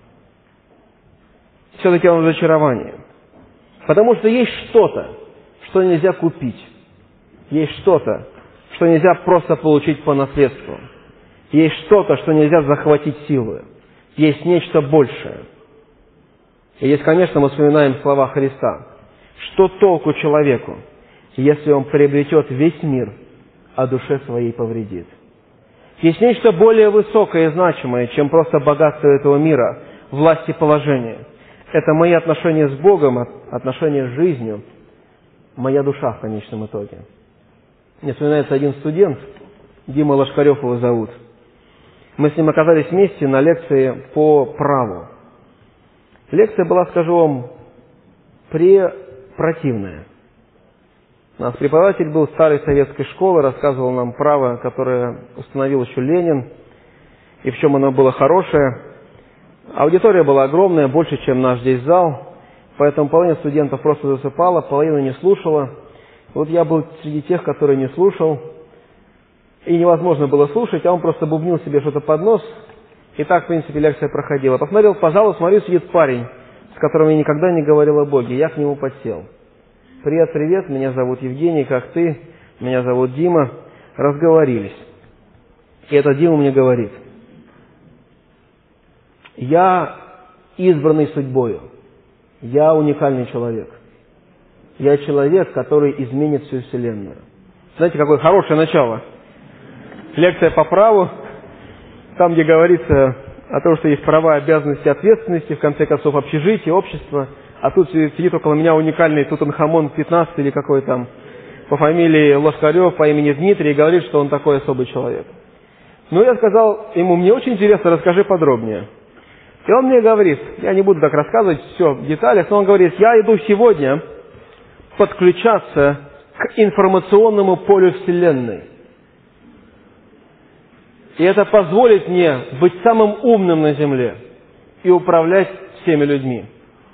Все-таки он в разочаровании. Потому что есть что-то, что нельзя купить. Есть что-то, что нельзя просто получить по наследству. Есть что-то, что нельзя захватить силой. Есть нечто большее. И если, конечно, мы вспоминаем слова Христа, что толку человеку, если он приобретет весь мир, а душе своей повредит? Есть нечто более высокое и значимое, чем просто богатство этого мира, власть и положение. Это мои отношения с Богом, отношения с жизнью, моя душа в конечном итоге. Мне вспоминается один студент, Дима Лошкарев его зовут. Мы с ним оказались вместе на лекции по праву. Лекция была, скажу вам, препротивная. У нас преподаватель был старой советской школы, рассказывал нам право, которое установил еще Ленин, и в чем оно было хорошее. Аудитория была огромная, больше, чем наш здесь зал, поэтому половина студентов просто засыпала, половина не слушала. Вот я был среди тех, которые не слушал, и невозможно было слушать, а он просто бубнил себе что-то под нос. И так, в принципе, лекция проходила. Посмотрел по залу, смотрю, сидит парень, с которым я никогда не говорил о Боге. Я к нему подсел. Привет, привет, меня зовут Евгений, как ты? Меня зовут Дима. Разговорились. И этот Дима мне говорит: я избранный судьбою. Я уникальный человек. Я человек, который изменит всю Вселенную. Знаете, какое хорошее начало? Лекция по праву. Там, где говорится о том, что есть права, обязанности, ответственности, в конце концов, общежитие, общество. А тут сидит около меня уникальный Тутанхамон пятнадцатый или какой там, по фамилии Лошкарев, по имени Дмитрий, и говорит, что он такой особый человек. Ну, я сказал ему: мне очень интересно, расскажи подробнее. И он мне говорит, я не буду так рассказывать все в деталях, но он говорит: я иду сегодня подключаться к информационному полю Вселенной. И это позволит мне быть самым умным на Земле и управлять всеми людьми.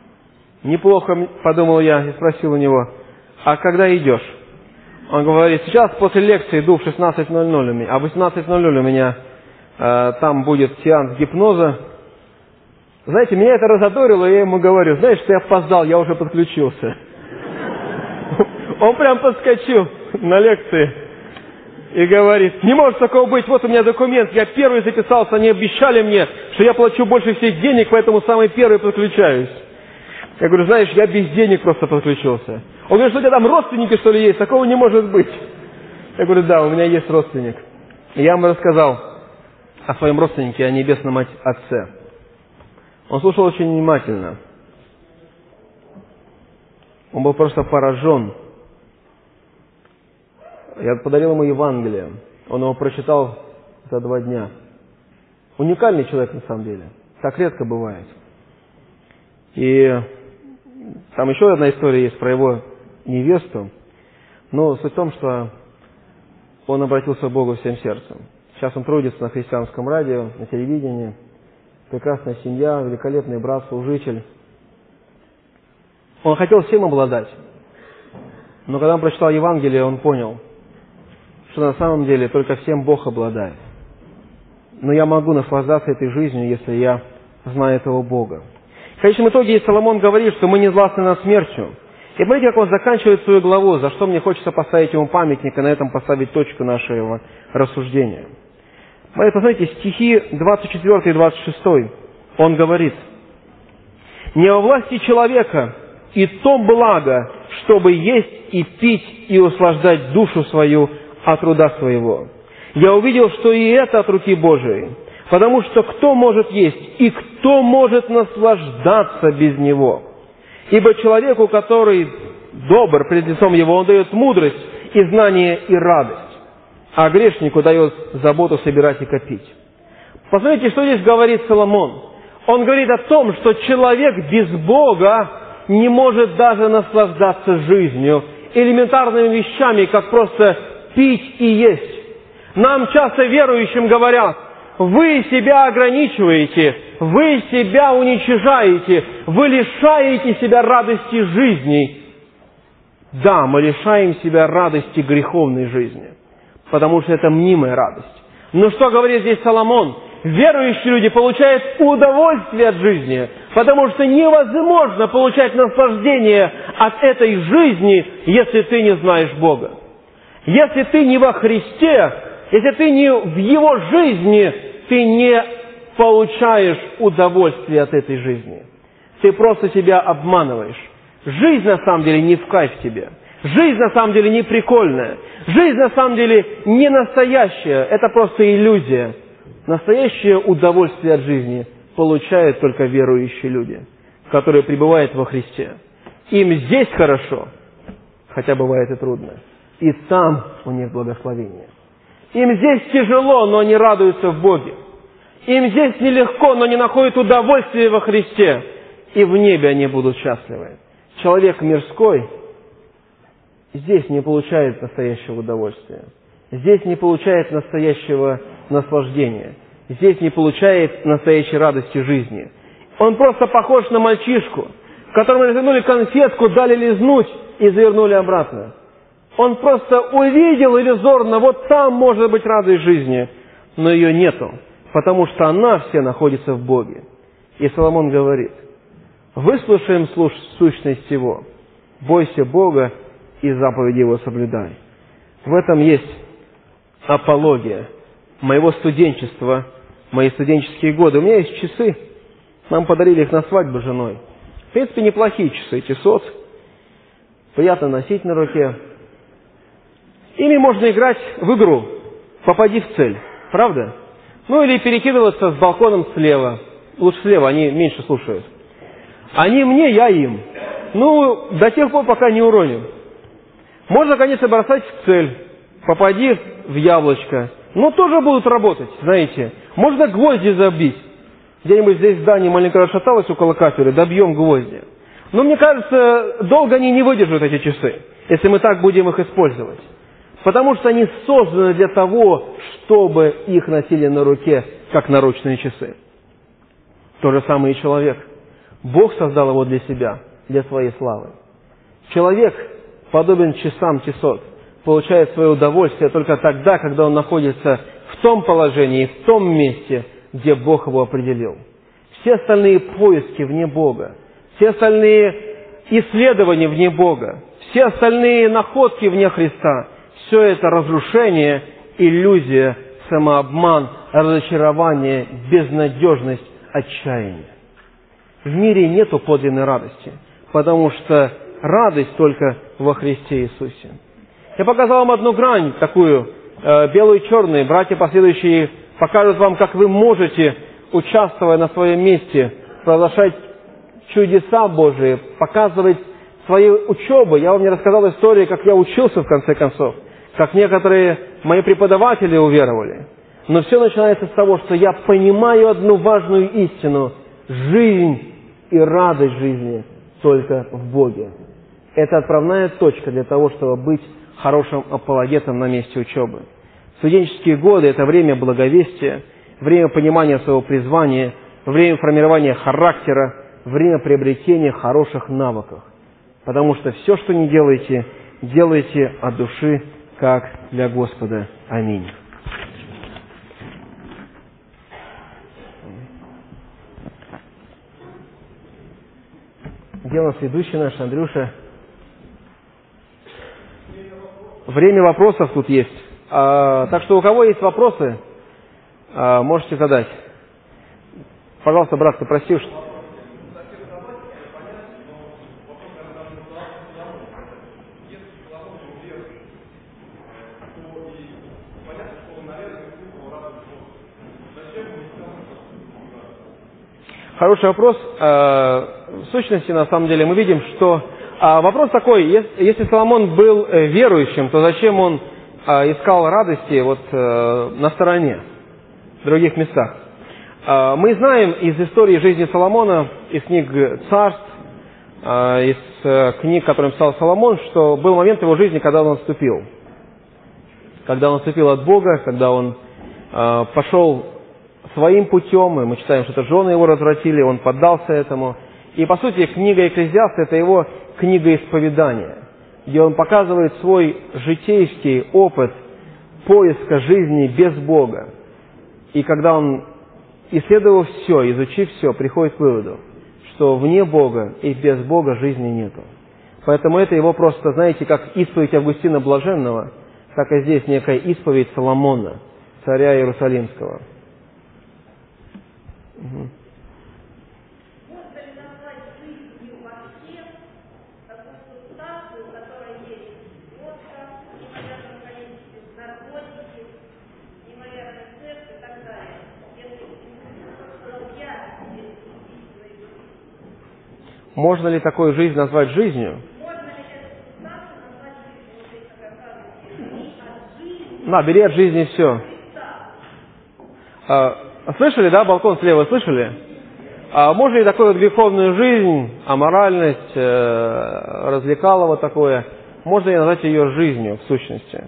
Неплохо, подумал я и спросил у него, а когда идешь? Он говорит, сейчас после лекции иду в шестнадцать ноль ноль, а в восемнадцать ноль ноль у меня э, там будет сеанс гипноза. Знаете, меня это разодорило, и я ему говорю, знаешь, ты опоздал, я уже подключился. Он прям подскочил на лекции и говорит, не может такого быть, вот у меня документ, я первый записался, они обещали мне, что я плачу больше всех денег, поэтому самый первый подключаюсь. Я говорю, знаешь, я без денег просто подключился. Он говорит, что у тебя там родственники, что ли, есть? Такого не может быть. Я говорю, да, у меня есть родственник. И я ему рассказал о своем родственнике, о небесном Отце. Он слушал очень внимательно. Он был просто поражен. Я подарил ему Евангелие. Он его прочитал за два дня. Уникальный человек на самом деле. Так редко бывает. И там еще одна история есть про его невесту. Но суть в том, что он обратился к Богу всем сердцем. Сейчас он трудится на христианском радио, на телевидении. Прекрасная семья, великолепный брат, служитель. Он хотел всем обладать. Но когда он прочитал Евангелие, он понял, что на самом деле только всем Бог обладает. Но я могу наслаждаться этой жизнью, если я знаю этого Бога. В конечном итоге Соломон говорит, что мы не властны над смертью. И смотрите, как он заканчивает свою главу, за что мне хочется поставить ему памятник и на этом поставить точку нашего рассуждения. Посмотрите, стихи двадцать четыре и двадцать шесть. Он говорит, «Не во власти человека и то благо, чтобы есть и пить и услаждать душу свою от труда своего. Я увидел, что и это от руки Божией, потому что кто может есть и кто может наслаждаться без него? Ибо человеку, который добр пред лицом его, он дает мудрость и знание и радость, а грешнику дает заботу собирать и копить». Посмотрите, что здесь говорит Соломон. Он говорит о том, что человек без Бога не может даже наслаждаться жизнью, элементарными вещами, как просто пить и есть. Нам часто верующим говорят, вы себя ограничиваете, вы себя уничижаете, вы лишаете себя радости жизни. Да, мы лишаем себя радости греховной жизни, потому что это мнимая радость. Но что говорит здесь Соломон? Верующие люди получают удовольствие от жизни, потому что невозможно получать наслаждение от этой жизни, если ты не знаешь Бога. Если ты не во Христе, если ты не в Его жизни, ты не получаешь удовольствие от этой жизни. Ты просто себя обманываешь. Жизнь на самом деле не в кайф тебе. Жизнь на самом деле не прикольная. Жизнь на самом деле не настоящая. Это просто иллюзия. Настоящее удовольствие от жизни получают только верующие люди, которые пребывают во Христе. Им здесь хорошо, хотя бывает и трудно. И там у них благословение. Им здесь тяжело, но они радуются в Боге. Им здесь нелегко, но они находят удовольствие во Христе. И в небе они будут счастливы. Человек мирской здесь не получает настоящего удовольствия. Здесь не получает настоящего наслаждения. Здесь не получает настоящей радости жизни. Он просто похож на мальчишку, которому развернули конфетку, дали лизнуть и завернули обратно. Он просто увидел иллюзорно, вот там может быть радость жизни, но ее нету, потому что она вся находится в Боге. И Соломон говорит, выслушаем сущность Его, бойся Бога и заповеди Его соблюдай. В этом есть апология моего студенчества, мои студенческие годы. У меня есть часы, нам подарили их на свадьбу с женой. В принципе, неплохие часы, часот, приятно носить на руке. Ими можно играть в игру «Попади в цель», правда? Ну или перекидываться с балконом слева. Лучше слева, они меньше слушают. Они мне, я им. Ну, до тех пор, пока не уроним. Можно, конечно, бросать в цель. Попади в яблочко. Но тоже будут работать, знаете. Можно гвозди забить. Где-нибудь здесь здание маленько расшаталось около кафедры, добьем гвозди. Но мне кажется, долго они не выдержат, эти часы, если мы так будем их использовать. Потому что они созданы для того, чтобы их носили на руке, как наручные часы. То же самое и человек. Бог создал его для себя, для своей славы. Человек подобен часам часов, получает свое удовольствие только тогда, когда он находится в том положении, в том месте, где Бог его определил. Все остальные поиски вне Бога, все остальные исследования вне Бога, все остальные находки вне Христа, все это разрушение, иллюзия, самообман, разочарование, безнадежность, отчаяние. В мире нету подлинной радости, потому что радость только во Христе Иисусе. Я показал вам одну грань, такую, э, белую и черную. Братья последующие покажут вам, как вы можете, участвуя на своем месте, провозглашать чудеса Божии, показывать свои учебы. Я вам не рассказал истории, как я учился в конце концов, как некоторые мои преподаватели уверовали. Но все начинается с того, что я понимаю одну важную истину. Жизнь и радость жизни только в Боге. Это отправная точка для того, чтобы быть хорошим апологетом на месте учебы. Студенческие годы – это время благовестия, время понимания своего призвания, время формирования характера, время приобретения хороших навыков. Потому что все, что не делаете, делайте от души, как для Господа. Аминь. Где у нас ведущий наш, Андрюша? Время вопросов тут есть. А, так что у кого есть вопросы, а, можете задать. Пожалуйста, брат, ты просил, что... Хороший вопрос. В сущности, на самом деле, мы видим, что вопрос такой, если Соломон был верующим, то зачем он искал радости вот на стороне, в других местах? Мы знаем из истории жизни Соломона, из книг Царств, из книг, которые писал Соломон, что был момент в его жизни, когда он отступил. Когда он отступил от Бога, когда он пошел своим путем, и мы читаем, что это жены его развратили, он поддался этому. И, по сути, книга Экклезиаста – это его книга исповедания, где он показывает свой житейский опыт поиска жизни без Бога. И когда он, исследовав все, изучив все, приходит к выводу, что вне Бога и без Бога жизни нету. Поэтому это его просто, знаете, как исповедь Августина Блаженного, так и здесь некая исповедь Соломона, царя Иерусалимского. Угу. Можно ли назвать жизнью вообще такую субстанцию, которая есть водка, неимоверном количестве, наркотики, неимоверный секс и так далее? Если я, можно ли такую жизнь назвать жизнью? Можно ли эту субстанцию назвать жизнью? Вот есть такая фраза, бери от жизни. На, бери от жизни все. А, слышали, да, балкон слева, слышали? А можно ли такую вот греховную жизнь, аморальность, э, развлекалово такое, можно ли назвать ее жизнью в сущности?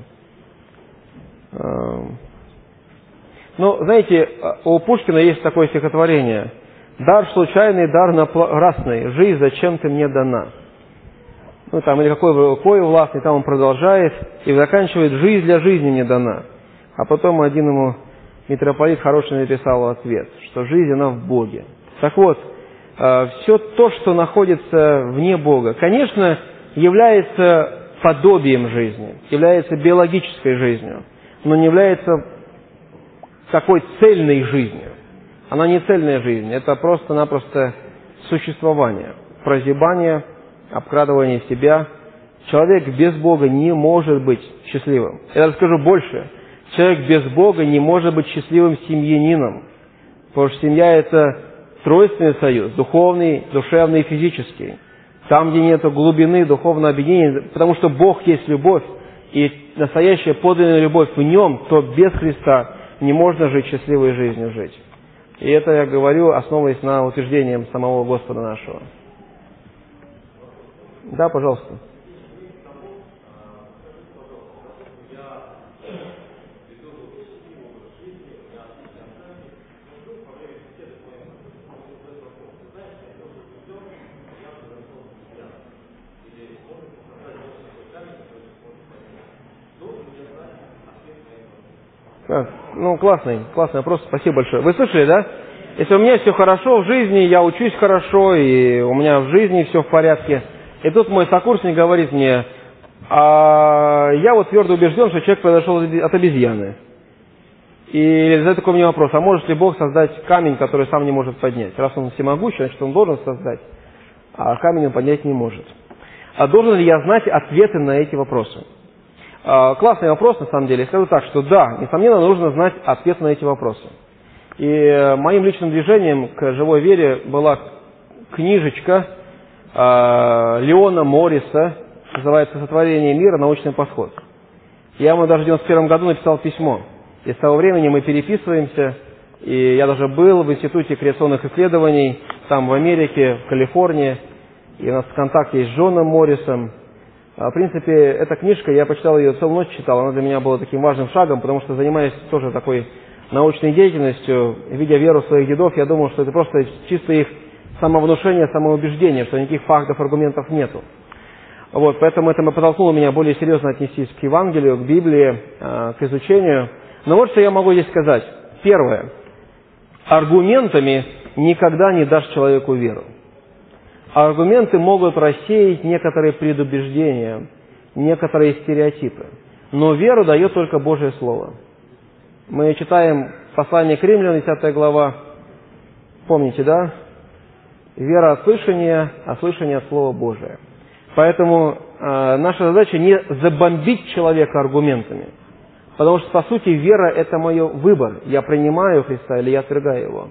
Э, ну, знаете, у Пушкина есть такое стихотворение: «Дар случайный, дар напрасный, жизнь зачем ты мне дана?» Ну, там, или какой вы рукой властный, там он продолжает и заканчивает: «Жизнь для жизни мне дана». А потом один ему митрополит хороший написал ответ, что жизнь, она в Боге. Так вот, все то, что находится вне Бога, конечно, является подобием жизни, является биологической жизнью, но не является такой цельной жизнью. Она не цельная жизнь, это просто-напросто существование, прозябание, обкрадывание себя. Человек без Бога не может быть счастливым. Я даже скажу больше. Человек без Бога не может быть счастливым семьянином, потому что семья – это тройственный союз, духовный, душевный и физический. Там, где нет глубины духовного объединения, потому что Бог есть любовь, и настоящая подлинная любовь в Нем, то без Христа не можно жить счастливой жизнью жить. И это я говорю, основываясь на утверждениях самого Господа нашего. Да, пожалуйста. Так, ну, классный, классный вопрос, спасибо большое. Вы слышали, да? Если у меня все хорошо в жизни, я учусь хорошо, и у меня в жизни все в порядке, и тут мой сокурсник говорит мне, а я вот твердо убежден, что человек произошел от обезьяны. И задает такой мне вопрос, а может ли Бог создать камень, который сам не может поднять? Раз он всемогущий, значит, он должен создать, а камень он поднять не может. А должен ли я знать ответы на эти вопросы? А, классный вопрос, на самом деле. Я скажу так, что да, несомненно, нужно знать ответы на эти вопросы. И моим личным движением к живой вере была книжечка а, Леона Морриса, называется «Сотворение мира. Научный подход». Я ему даже в девяносто первом году написал письмо. И с того времени мы переписываемся, и я даже был в Институте креационных исследований, там в Америке, в Калифорнии, и у нас в контакте есть с Джоном Моррисом. В принципе, эта книжка, я почитал ее целую ночь, читал, она для меня была таким важным шагом, потому что, занимаясь тоже такой научной деятельностью, видя веру своих дедов, я думал, что это просто чисто их самовнушение, самоубеждение, что никаких фактов, аргументов нету. Вот, поэтому это подтолкнуло меня более серьезно отнестись к Евангелию, к Библии, к изучению. Но вот что я могу здесь сказать. Первое. Аргументами никогда не дашь человеку веру. Аргументы могут рассеять некоторые предубеждения, некоторые стереотипы. Но веру дает только Божье Слово. Мы читаем послание к Римлянам, десятая глава. Помните, да? Вера от слышания, а слышание от Слова Божия. Поэтому э, наша задача не забомбить человека аргументами. Потому что, по сути, вера – это мой выбор. Я принимаю Христа или я отвергаю Его.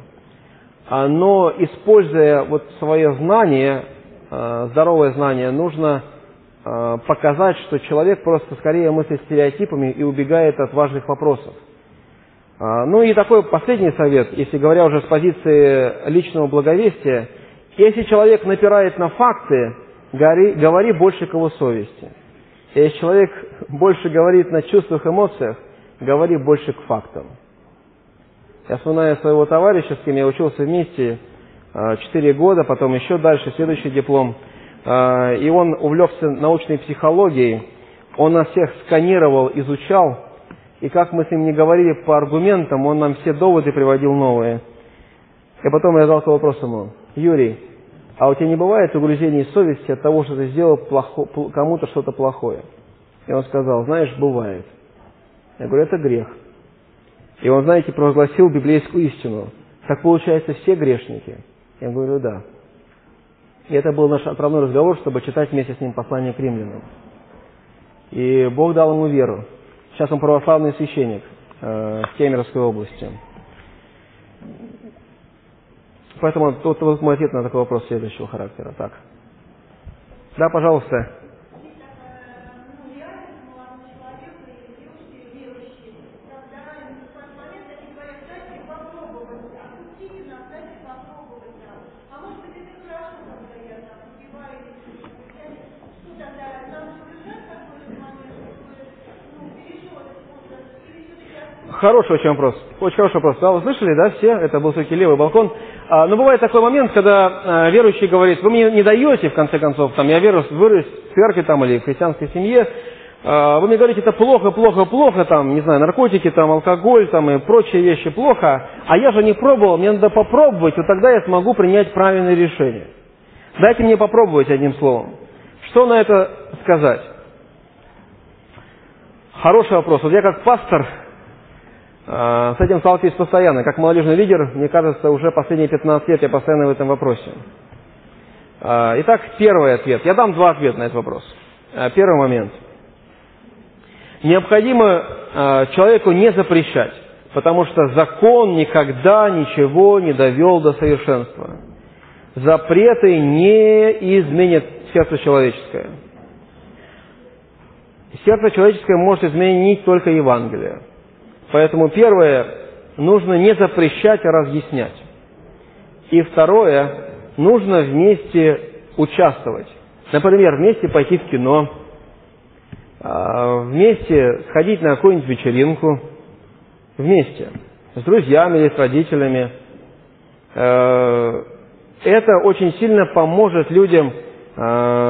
Но, используя вот свое знание, здоровое знание, нужно показать, что человек просто скорее мыслит стереотипами и убегает от важных вопросов. Ну и такой последний совет, если говоря уже с позиции личного благовестия, если человек напирает на факты, говори, говори больше к его совести. Если человек больше говорит на чувствах, эмоциях, говори больше к фактам. Я вспоминаю своего товарища, с кем я учился вместе четыре года, потом еще дальше, следующий диплом. И он увлекся научной психологией, он нас всех сканировал, изучал, и как мы с ним не говорили по аргументам, он нам все доводы приводил новые. И потом я задал такой вопрос ему: Юрий, а у тебя не бывает угрызений совести от того, что ты сделал плохо, кому-то что-то плохое? И он сказал: знаешь, бывает. Я говорю: это грех. И он, знаете, провозгласил библейскую истину. Так получается, все грешники? Я говорю: да. И это был наш отправной разговор, чтобы читать вместе с ним послание к римлянам. И Бог дал ему веру. Сейчас он православный священник э, в Кемеровской области. Поэтому вот, вот мой ответ на такой вопрос следующего характера. Так. Да, пожалуйста. Хороший очень вопрос. Очень хороший вопрос. Да, вы слышали, да, все? Это был все-таки левый балкон. А, но бывает такой момент, когда а, верующий говорит: вы мне не даете, в конце концов, там, я вырос, вырос в церкви там, или в христианской семье, а, вы мне говорите, это плохо, плохо, плохо, там, не знаю, наркотики, там, алкоголь, там, и прочие вещи плохо, а я же не пробовал, мне надо попробовать, вот тогда я смогу принять правильное решение. Дайте мне попробовать, одним словом. Что на это сказать? Хороший вопрос. Вот я как пастор с этим сталкиваюсь постоянно. Как молодежный лидер, мне кажется, уже последние пятнадцать лет я постоянно в этом вопросе. Итак, первый ответ. Я дам два ответа на этот вопрос. Первый момент. Необходимо человеку не запрещать, потому что закон никогда ничего не довел до совершенства. Запреты не изменят сердце человеческое. Сердце человеческое может изменить только Евангелие. Поэтому первое, нужно не запрещать, а разъяснять. И второе, нужно вместе участвовать. Например, вместе пойти в кино, вместе сходить на какую-нибудь вечеринку, вместе, с друзьями или с родителями. Это очень сильно поможет людям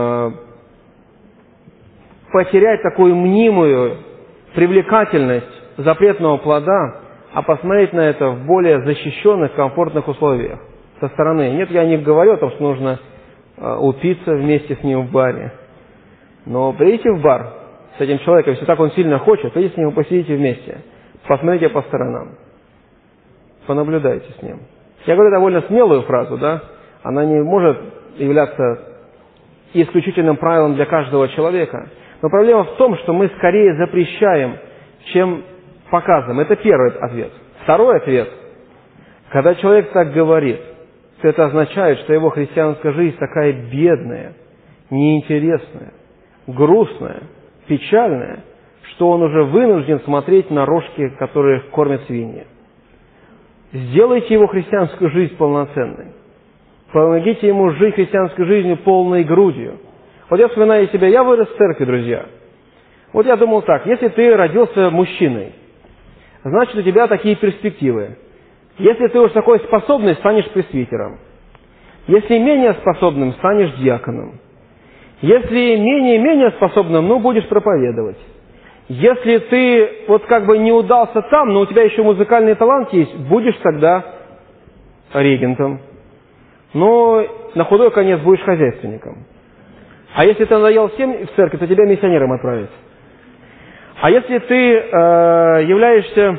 потерять такую мнимую привлекательность запретного плода, а посмотреть на это в более защищенных, комфортных условиях со стороны. Нет, я не говорю о том, что нужно э, упиться вместе с ним в баре. Но придите в бар с этим человеком, если так он сильно хочет, придите с ним и посидите вместе. Посмотрите по сторонам. Понаблюдайте с ним. Я говорю довольно смелую фразу, да? Она не может являться исключительным правилом для каждого человека. Но проблема в том, что мы скорее запрещаем, чем показываем. Это первый ответ. Второй ответ. Когда человек так говорит, то это означает, что его христианская жизнь такая бедная, неинтересная, грустная, печальная, что он уже вынужден смотреть на рожки, которые кормят свиньи. Сделайте его христианскую жизнь полноценной. Помогите ему жить христианской жизнью полной грудью. Вот я вспоминаю себя, я вырос в церкви, друзья. Вот я думал так, если ты родился мужчиной, значит, у тебя такие перспективы. Если ты уж такой способный, станешь пресвитером. Если менее способным, станешь диаконом. Если менее-менее способным, ну, будешь проповедовать. Если ты вот как бы не удался там, но у тебя еще музыкальный талант есть, будешь тогда регентом. Но на худой конец будешь хозяйственником. А если ты надоел всем в церкви, то тебя миссионером отправят. А если ты э, являешься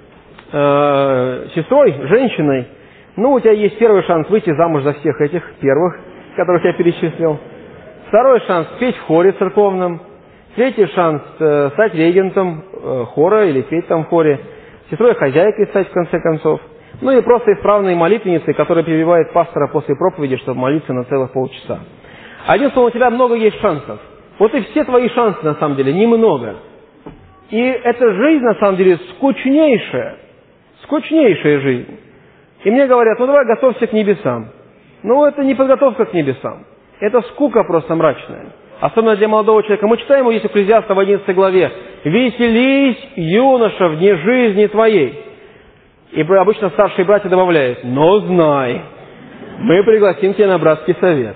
э, сестрой, женщиной, ну, у тебя есть первый шанс выйти замуж за всех этих первых, которых я перечислил. Второй шанс петь в хоре церковном. Третий шанс э, стать регентом э, хора или петь там в хоре. Сестрой-хозяйкой стать в конце концов. Ну и просто исправной молитвенницей, которая перебивает пастора после проповеди, чтобы молиться на целых полчаса. Один слово, у тебя много есть шансов. Вот и все твои шансы, на самом деле, немного. И эта жизнь, на самом деле, скучнейшая. Скучнейшая жизнь. И мне говорят, ну давай готовься к небесам. Ну это не подготовка к небесам. Это скука просто мрачная. Особенно для молодого человека. Мы читаем здесь Экклезиаста в одиннадцатой главе. «Веселись, юноша, в дни жизни твоей». И обычно старшие братья добавляют: «Но знай, мы пригласим тебя на братский совет».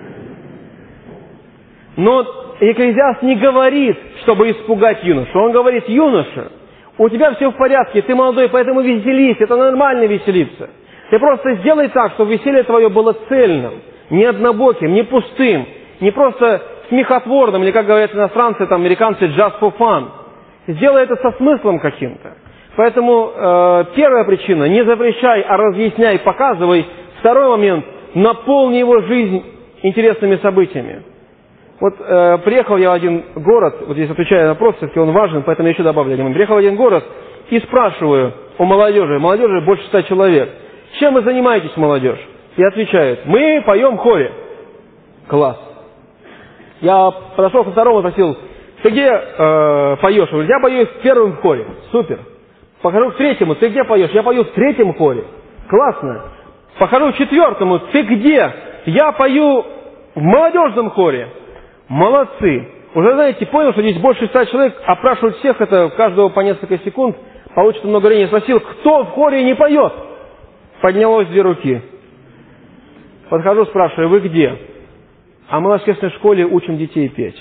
Но Экклезиаст не говорит, чтобы испугать юношу. Он говорит: юноша, у тебя все в порядке, ты молодой, поэтому веселись, это нормально веселиться. Ты просто сделай так, чтобы веселье твое было цельным, не однобоким, не пустым, не просто смехотворным, или, как говорят иностранцы, там, американцы, just for fun. Сделай это со смыслом каким-то. Поэтому э, первая причина – не запрещай, а разъясняй, показывай. Второй момент – наполни его жизнь интересными событиями. Вот э, приехал я в один город, вот здесь отвечаю на вопрос, все-таки он важен, поэтому я еще добавлю один момент. Приехал в один город и спрашиваю у молодежи, молодежи больше ста человек: чем вы занимаетесь, молодежь? И отвечают: мы поем в хоре. Класс. Я подошел ко второму и спросил: ты где э, поешь? Он говорит: я пою в первом хоре. Супер. Похожу к третьему: ты где поешь? Я пою в третьем хоре. Классно. Похожу к четвертому: ты где? Я пою в молодежном хоре. Молодцы. Уже, знаете, понял, что здесь больше ста человек, опрашивать всех, это каждого по несколько секунд, получится много времени. Спросил: кто в хоре не поет? Поднялось две руки. Подхожу, спрашиваю: вы где? А мы в воскресной школе учим детей петь.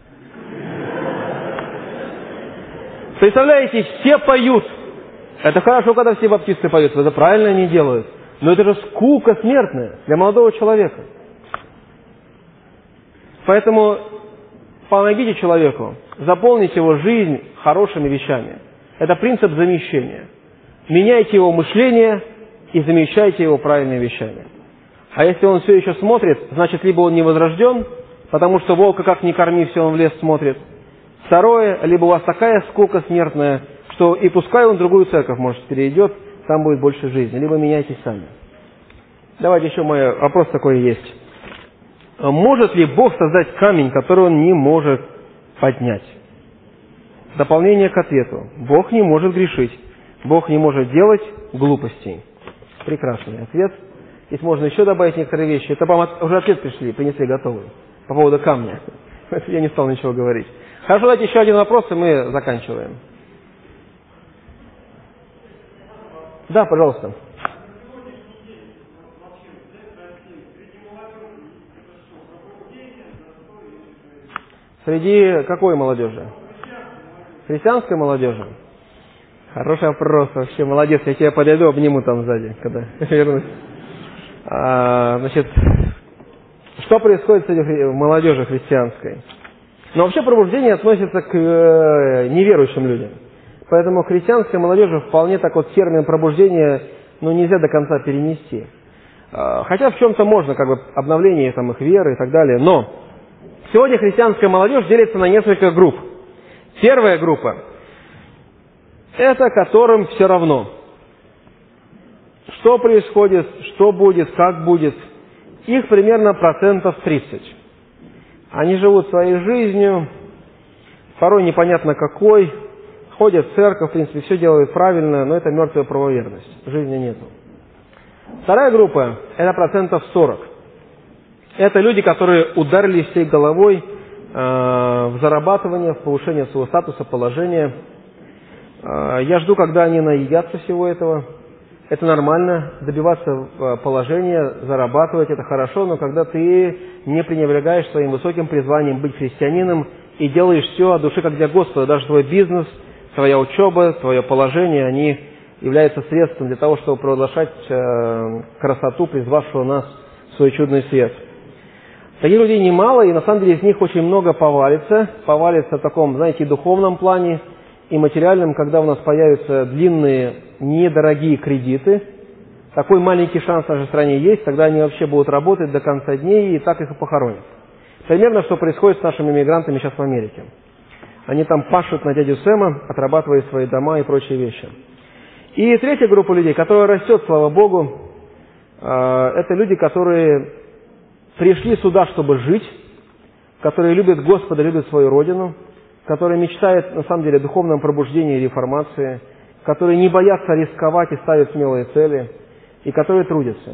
Представляете, все поют. Это хорошо, когда все баптисты поют, это правильно они делают. Но это же скука смертная для молодого человека. Поэтому помогите человеку, заполните его жизнь хорошими вещами. Это принцип замещения. Меняйте его мышление и замещайте его правильными вещами. А если он все еще смотрит, значит, либо он не возрожден, потому что волка как ни корми, все он в лес смотрит. Второе, либо у вас такая скука смертная, что и пускай он в другую церковь, может, перейдет, там будет больше жизни. Либо меняйтесь сами. Давайте еще мой вопрос такой есть. Может ли Бог создать камень, который он не может поднять? Дополнение к ответу. Бог не может грешить. Бог не может делать глупостей. Прекрасный ответ. Здесь можно еще добавить некоторые вещи. Это вам уже ответ пришли, принесли готовый. По поводу камня. Я не стал ничего говорить. Хорошо, давайте еще один вопрос, и мы заканчиваем. Да, пожалуйста. Среди какой молодежи? Христианской молодежи? Хороший вопрос. Вообще молодец. Я тебя подойду, обниму там сзади, когда вернусь. А, значит, что происходит с этим молодежью христианской? Но вообще пробуждение относится к э, неверующим людям. Поэтому христианская молодежь вполне так вот термин пробуждения ну, нельзя до конца перенести. А, хотя в чем-то можно, как бы обновление там, их веры и так далее. Но сегодня христианская молодежь делится на несколько групп. Первая группа – это которым все равно. Что происходит, что будет, как будет. Их примерно процентов тридцать. Они живут своей жизнью, порой непонятно какой, ходят в церковь, в принципе, все делают правильно, но это мертвая правоверность, жизни нету. Вторая группа – это процентов сорок. Это люди, которые ударились всей головой э, в зарабатывание, в повышение своего статуса, положения. Э, я жду, когда они наедятся всего этого. Это нормально, добиваться положения, зарабатывать, это хорошо, но когда ты не пренебрегаешь своим высоким призванием быть христианином и делаешь все от души, как для Господа, даже твой бизнес, твоя учеба, твое положение, они являются средством для того, чтобы провозглашать э, красоту, призвавшего нас в свой чудный свет. Таких людей немало, и на самом деле из них очень много повалится, повалится в таком, знаете, и духовном плане, и материальном, когда у нас появятся длинные, недорогие кредиты. Такой маленький шанс в нашей стране есть, тогда они вообще будут работать до конца дней, и так их и похоронят. Примерно, что происходит с нашими мигрантами сейчас в Америке. Они там пашут на дядю Сэма, отрабатывая свои дома и прочие вещи. И третья группа людей, которая растет, слава Богу, это люди, которые пришли сюда, чтобы жить, которые любят Господа, любят свою родину, которые мечтают, на самом деле, о духовном пробуждении и реформации, которые не боятся рисковать и ставят смелые цели, и которые трудятся.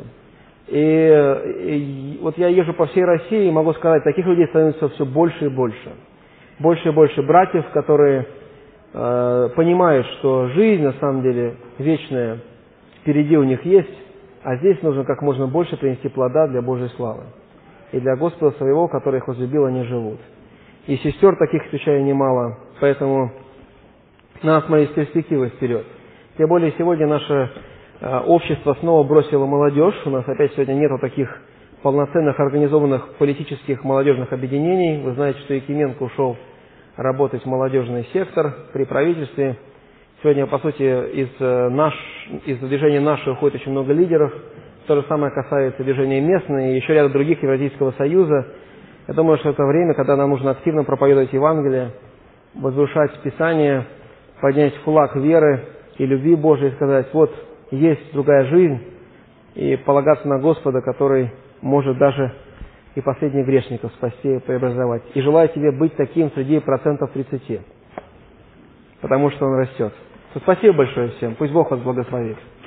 И, и вот я езжу по всей России и могу сказать, таких людей становится все больше и больше. Больше и больше братьев, которые э, понимают, что жизнь, на самом деле, вечная впереди у них есть, а здесь нужно как можно больше принести плода для Божьей славы. И для Господа своего, который их возлюбил, они живут. И сестер таких встречаю немало, поэтому надо смотреть с перспективой вперед. Тем более сегодня наше э, общество снова бросило молодежь. У нас опять сегодня нету таких полноценных организованных политических молодежных объединений. Вы знаете, что Якименко ушел работать в молодежный сектор при правительстве. Сегодня, по сути, из, наш, из движения «Наши» уходит очень много лидеров. То же самое касается движения «Местные» и еще ряда других Евразийского союза. Я думаю, что это время, когда нам нужно активно проповедовать Евангелие, возвышать Писание, поднять флаг веры и любви Божией и сказать, вот есть другая жизнь, и полагаться на Господа, который может даже и последних грешников спасти и преобразовать. И желаю тебе быть таким среди процентов тридцати, потому что он растет. Спасибо большое всем. Пусть Бог вас благословит.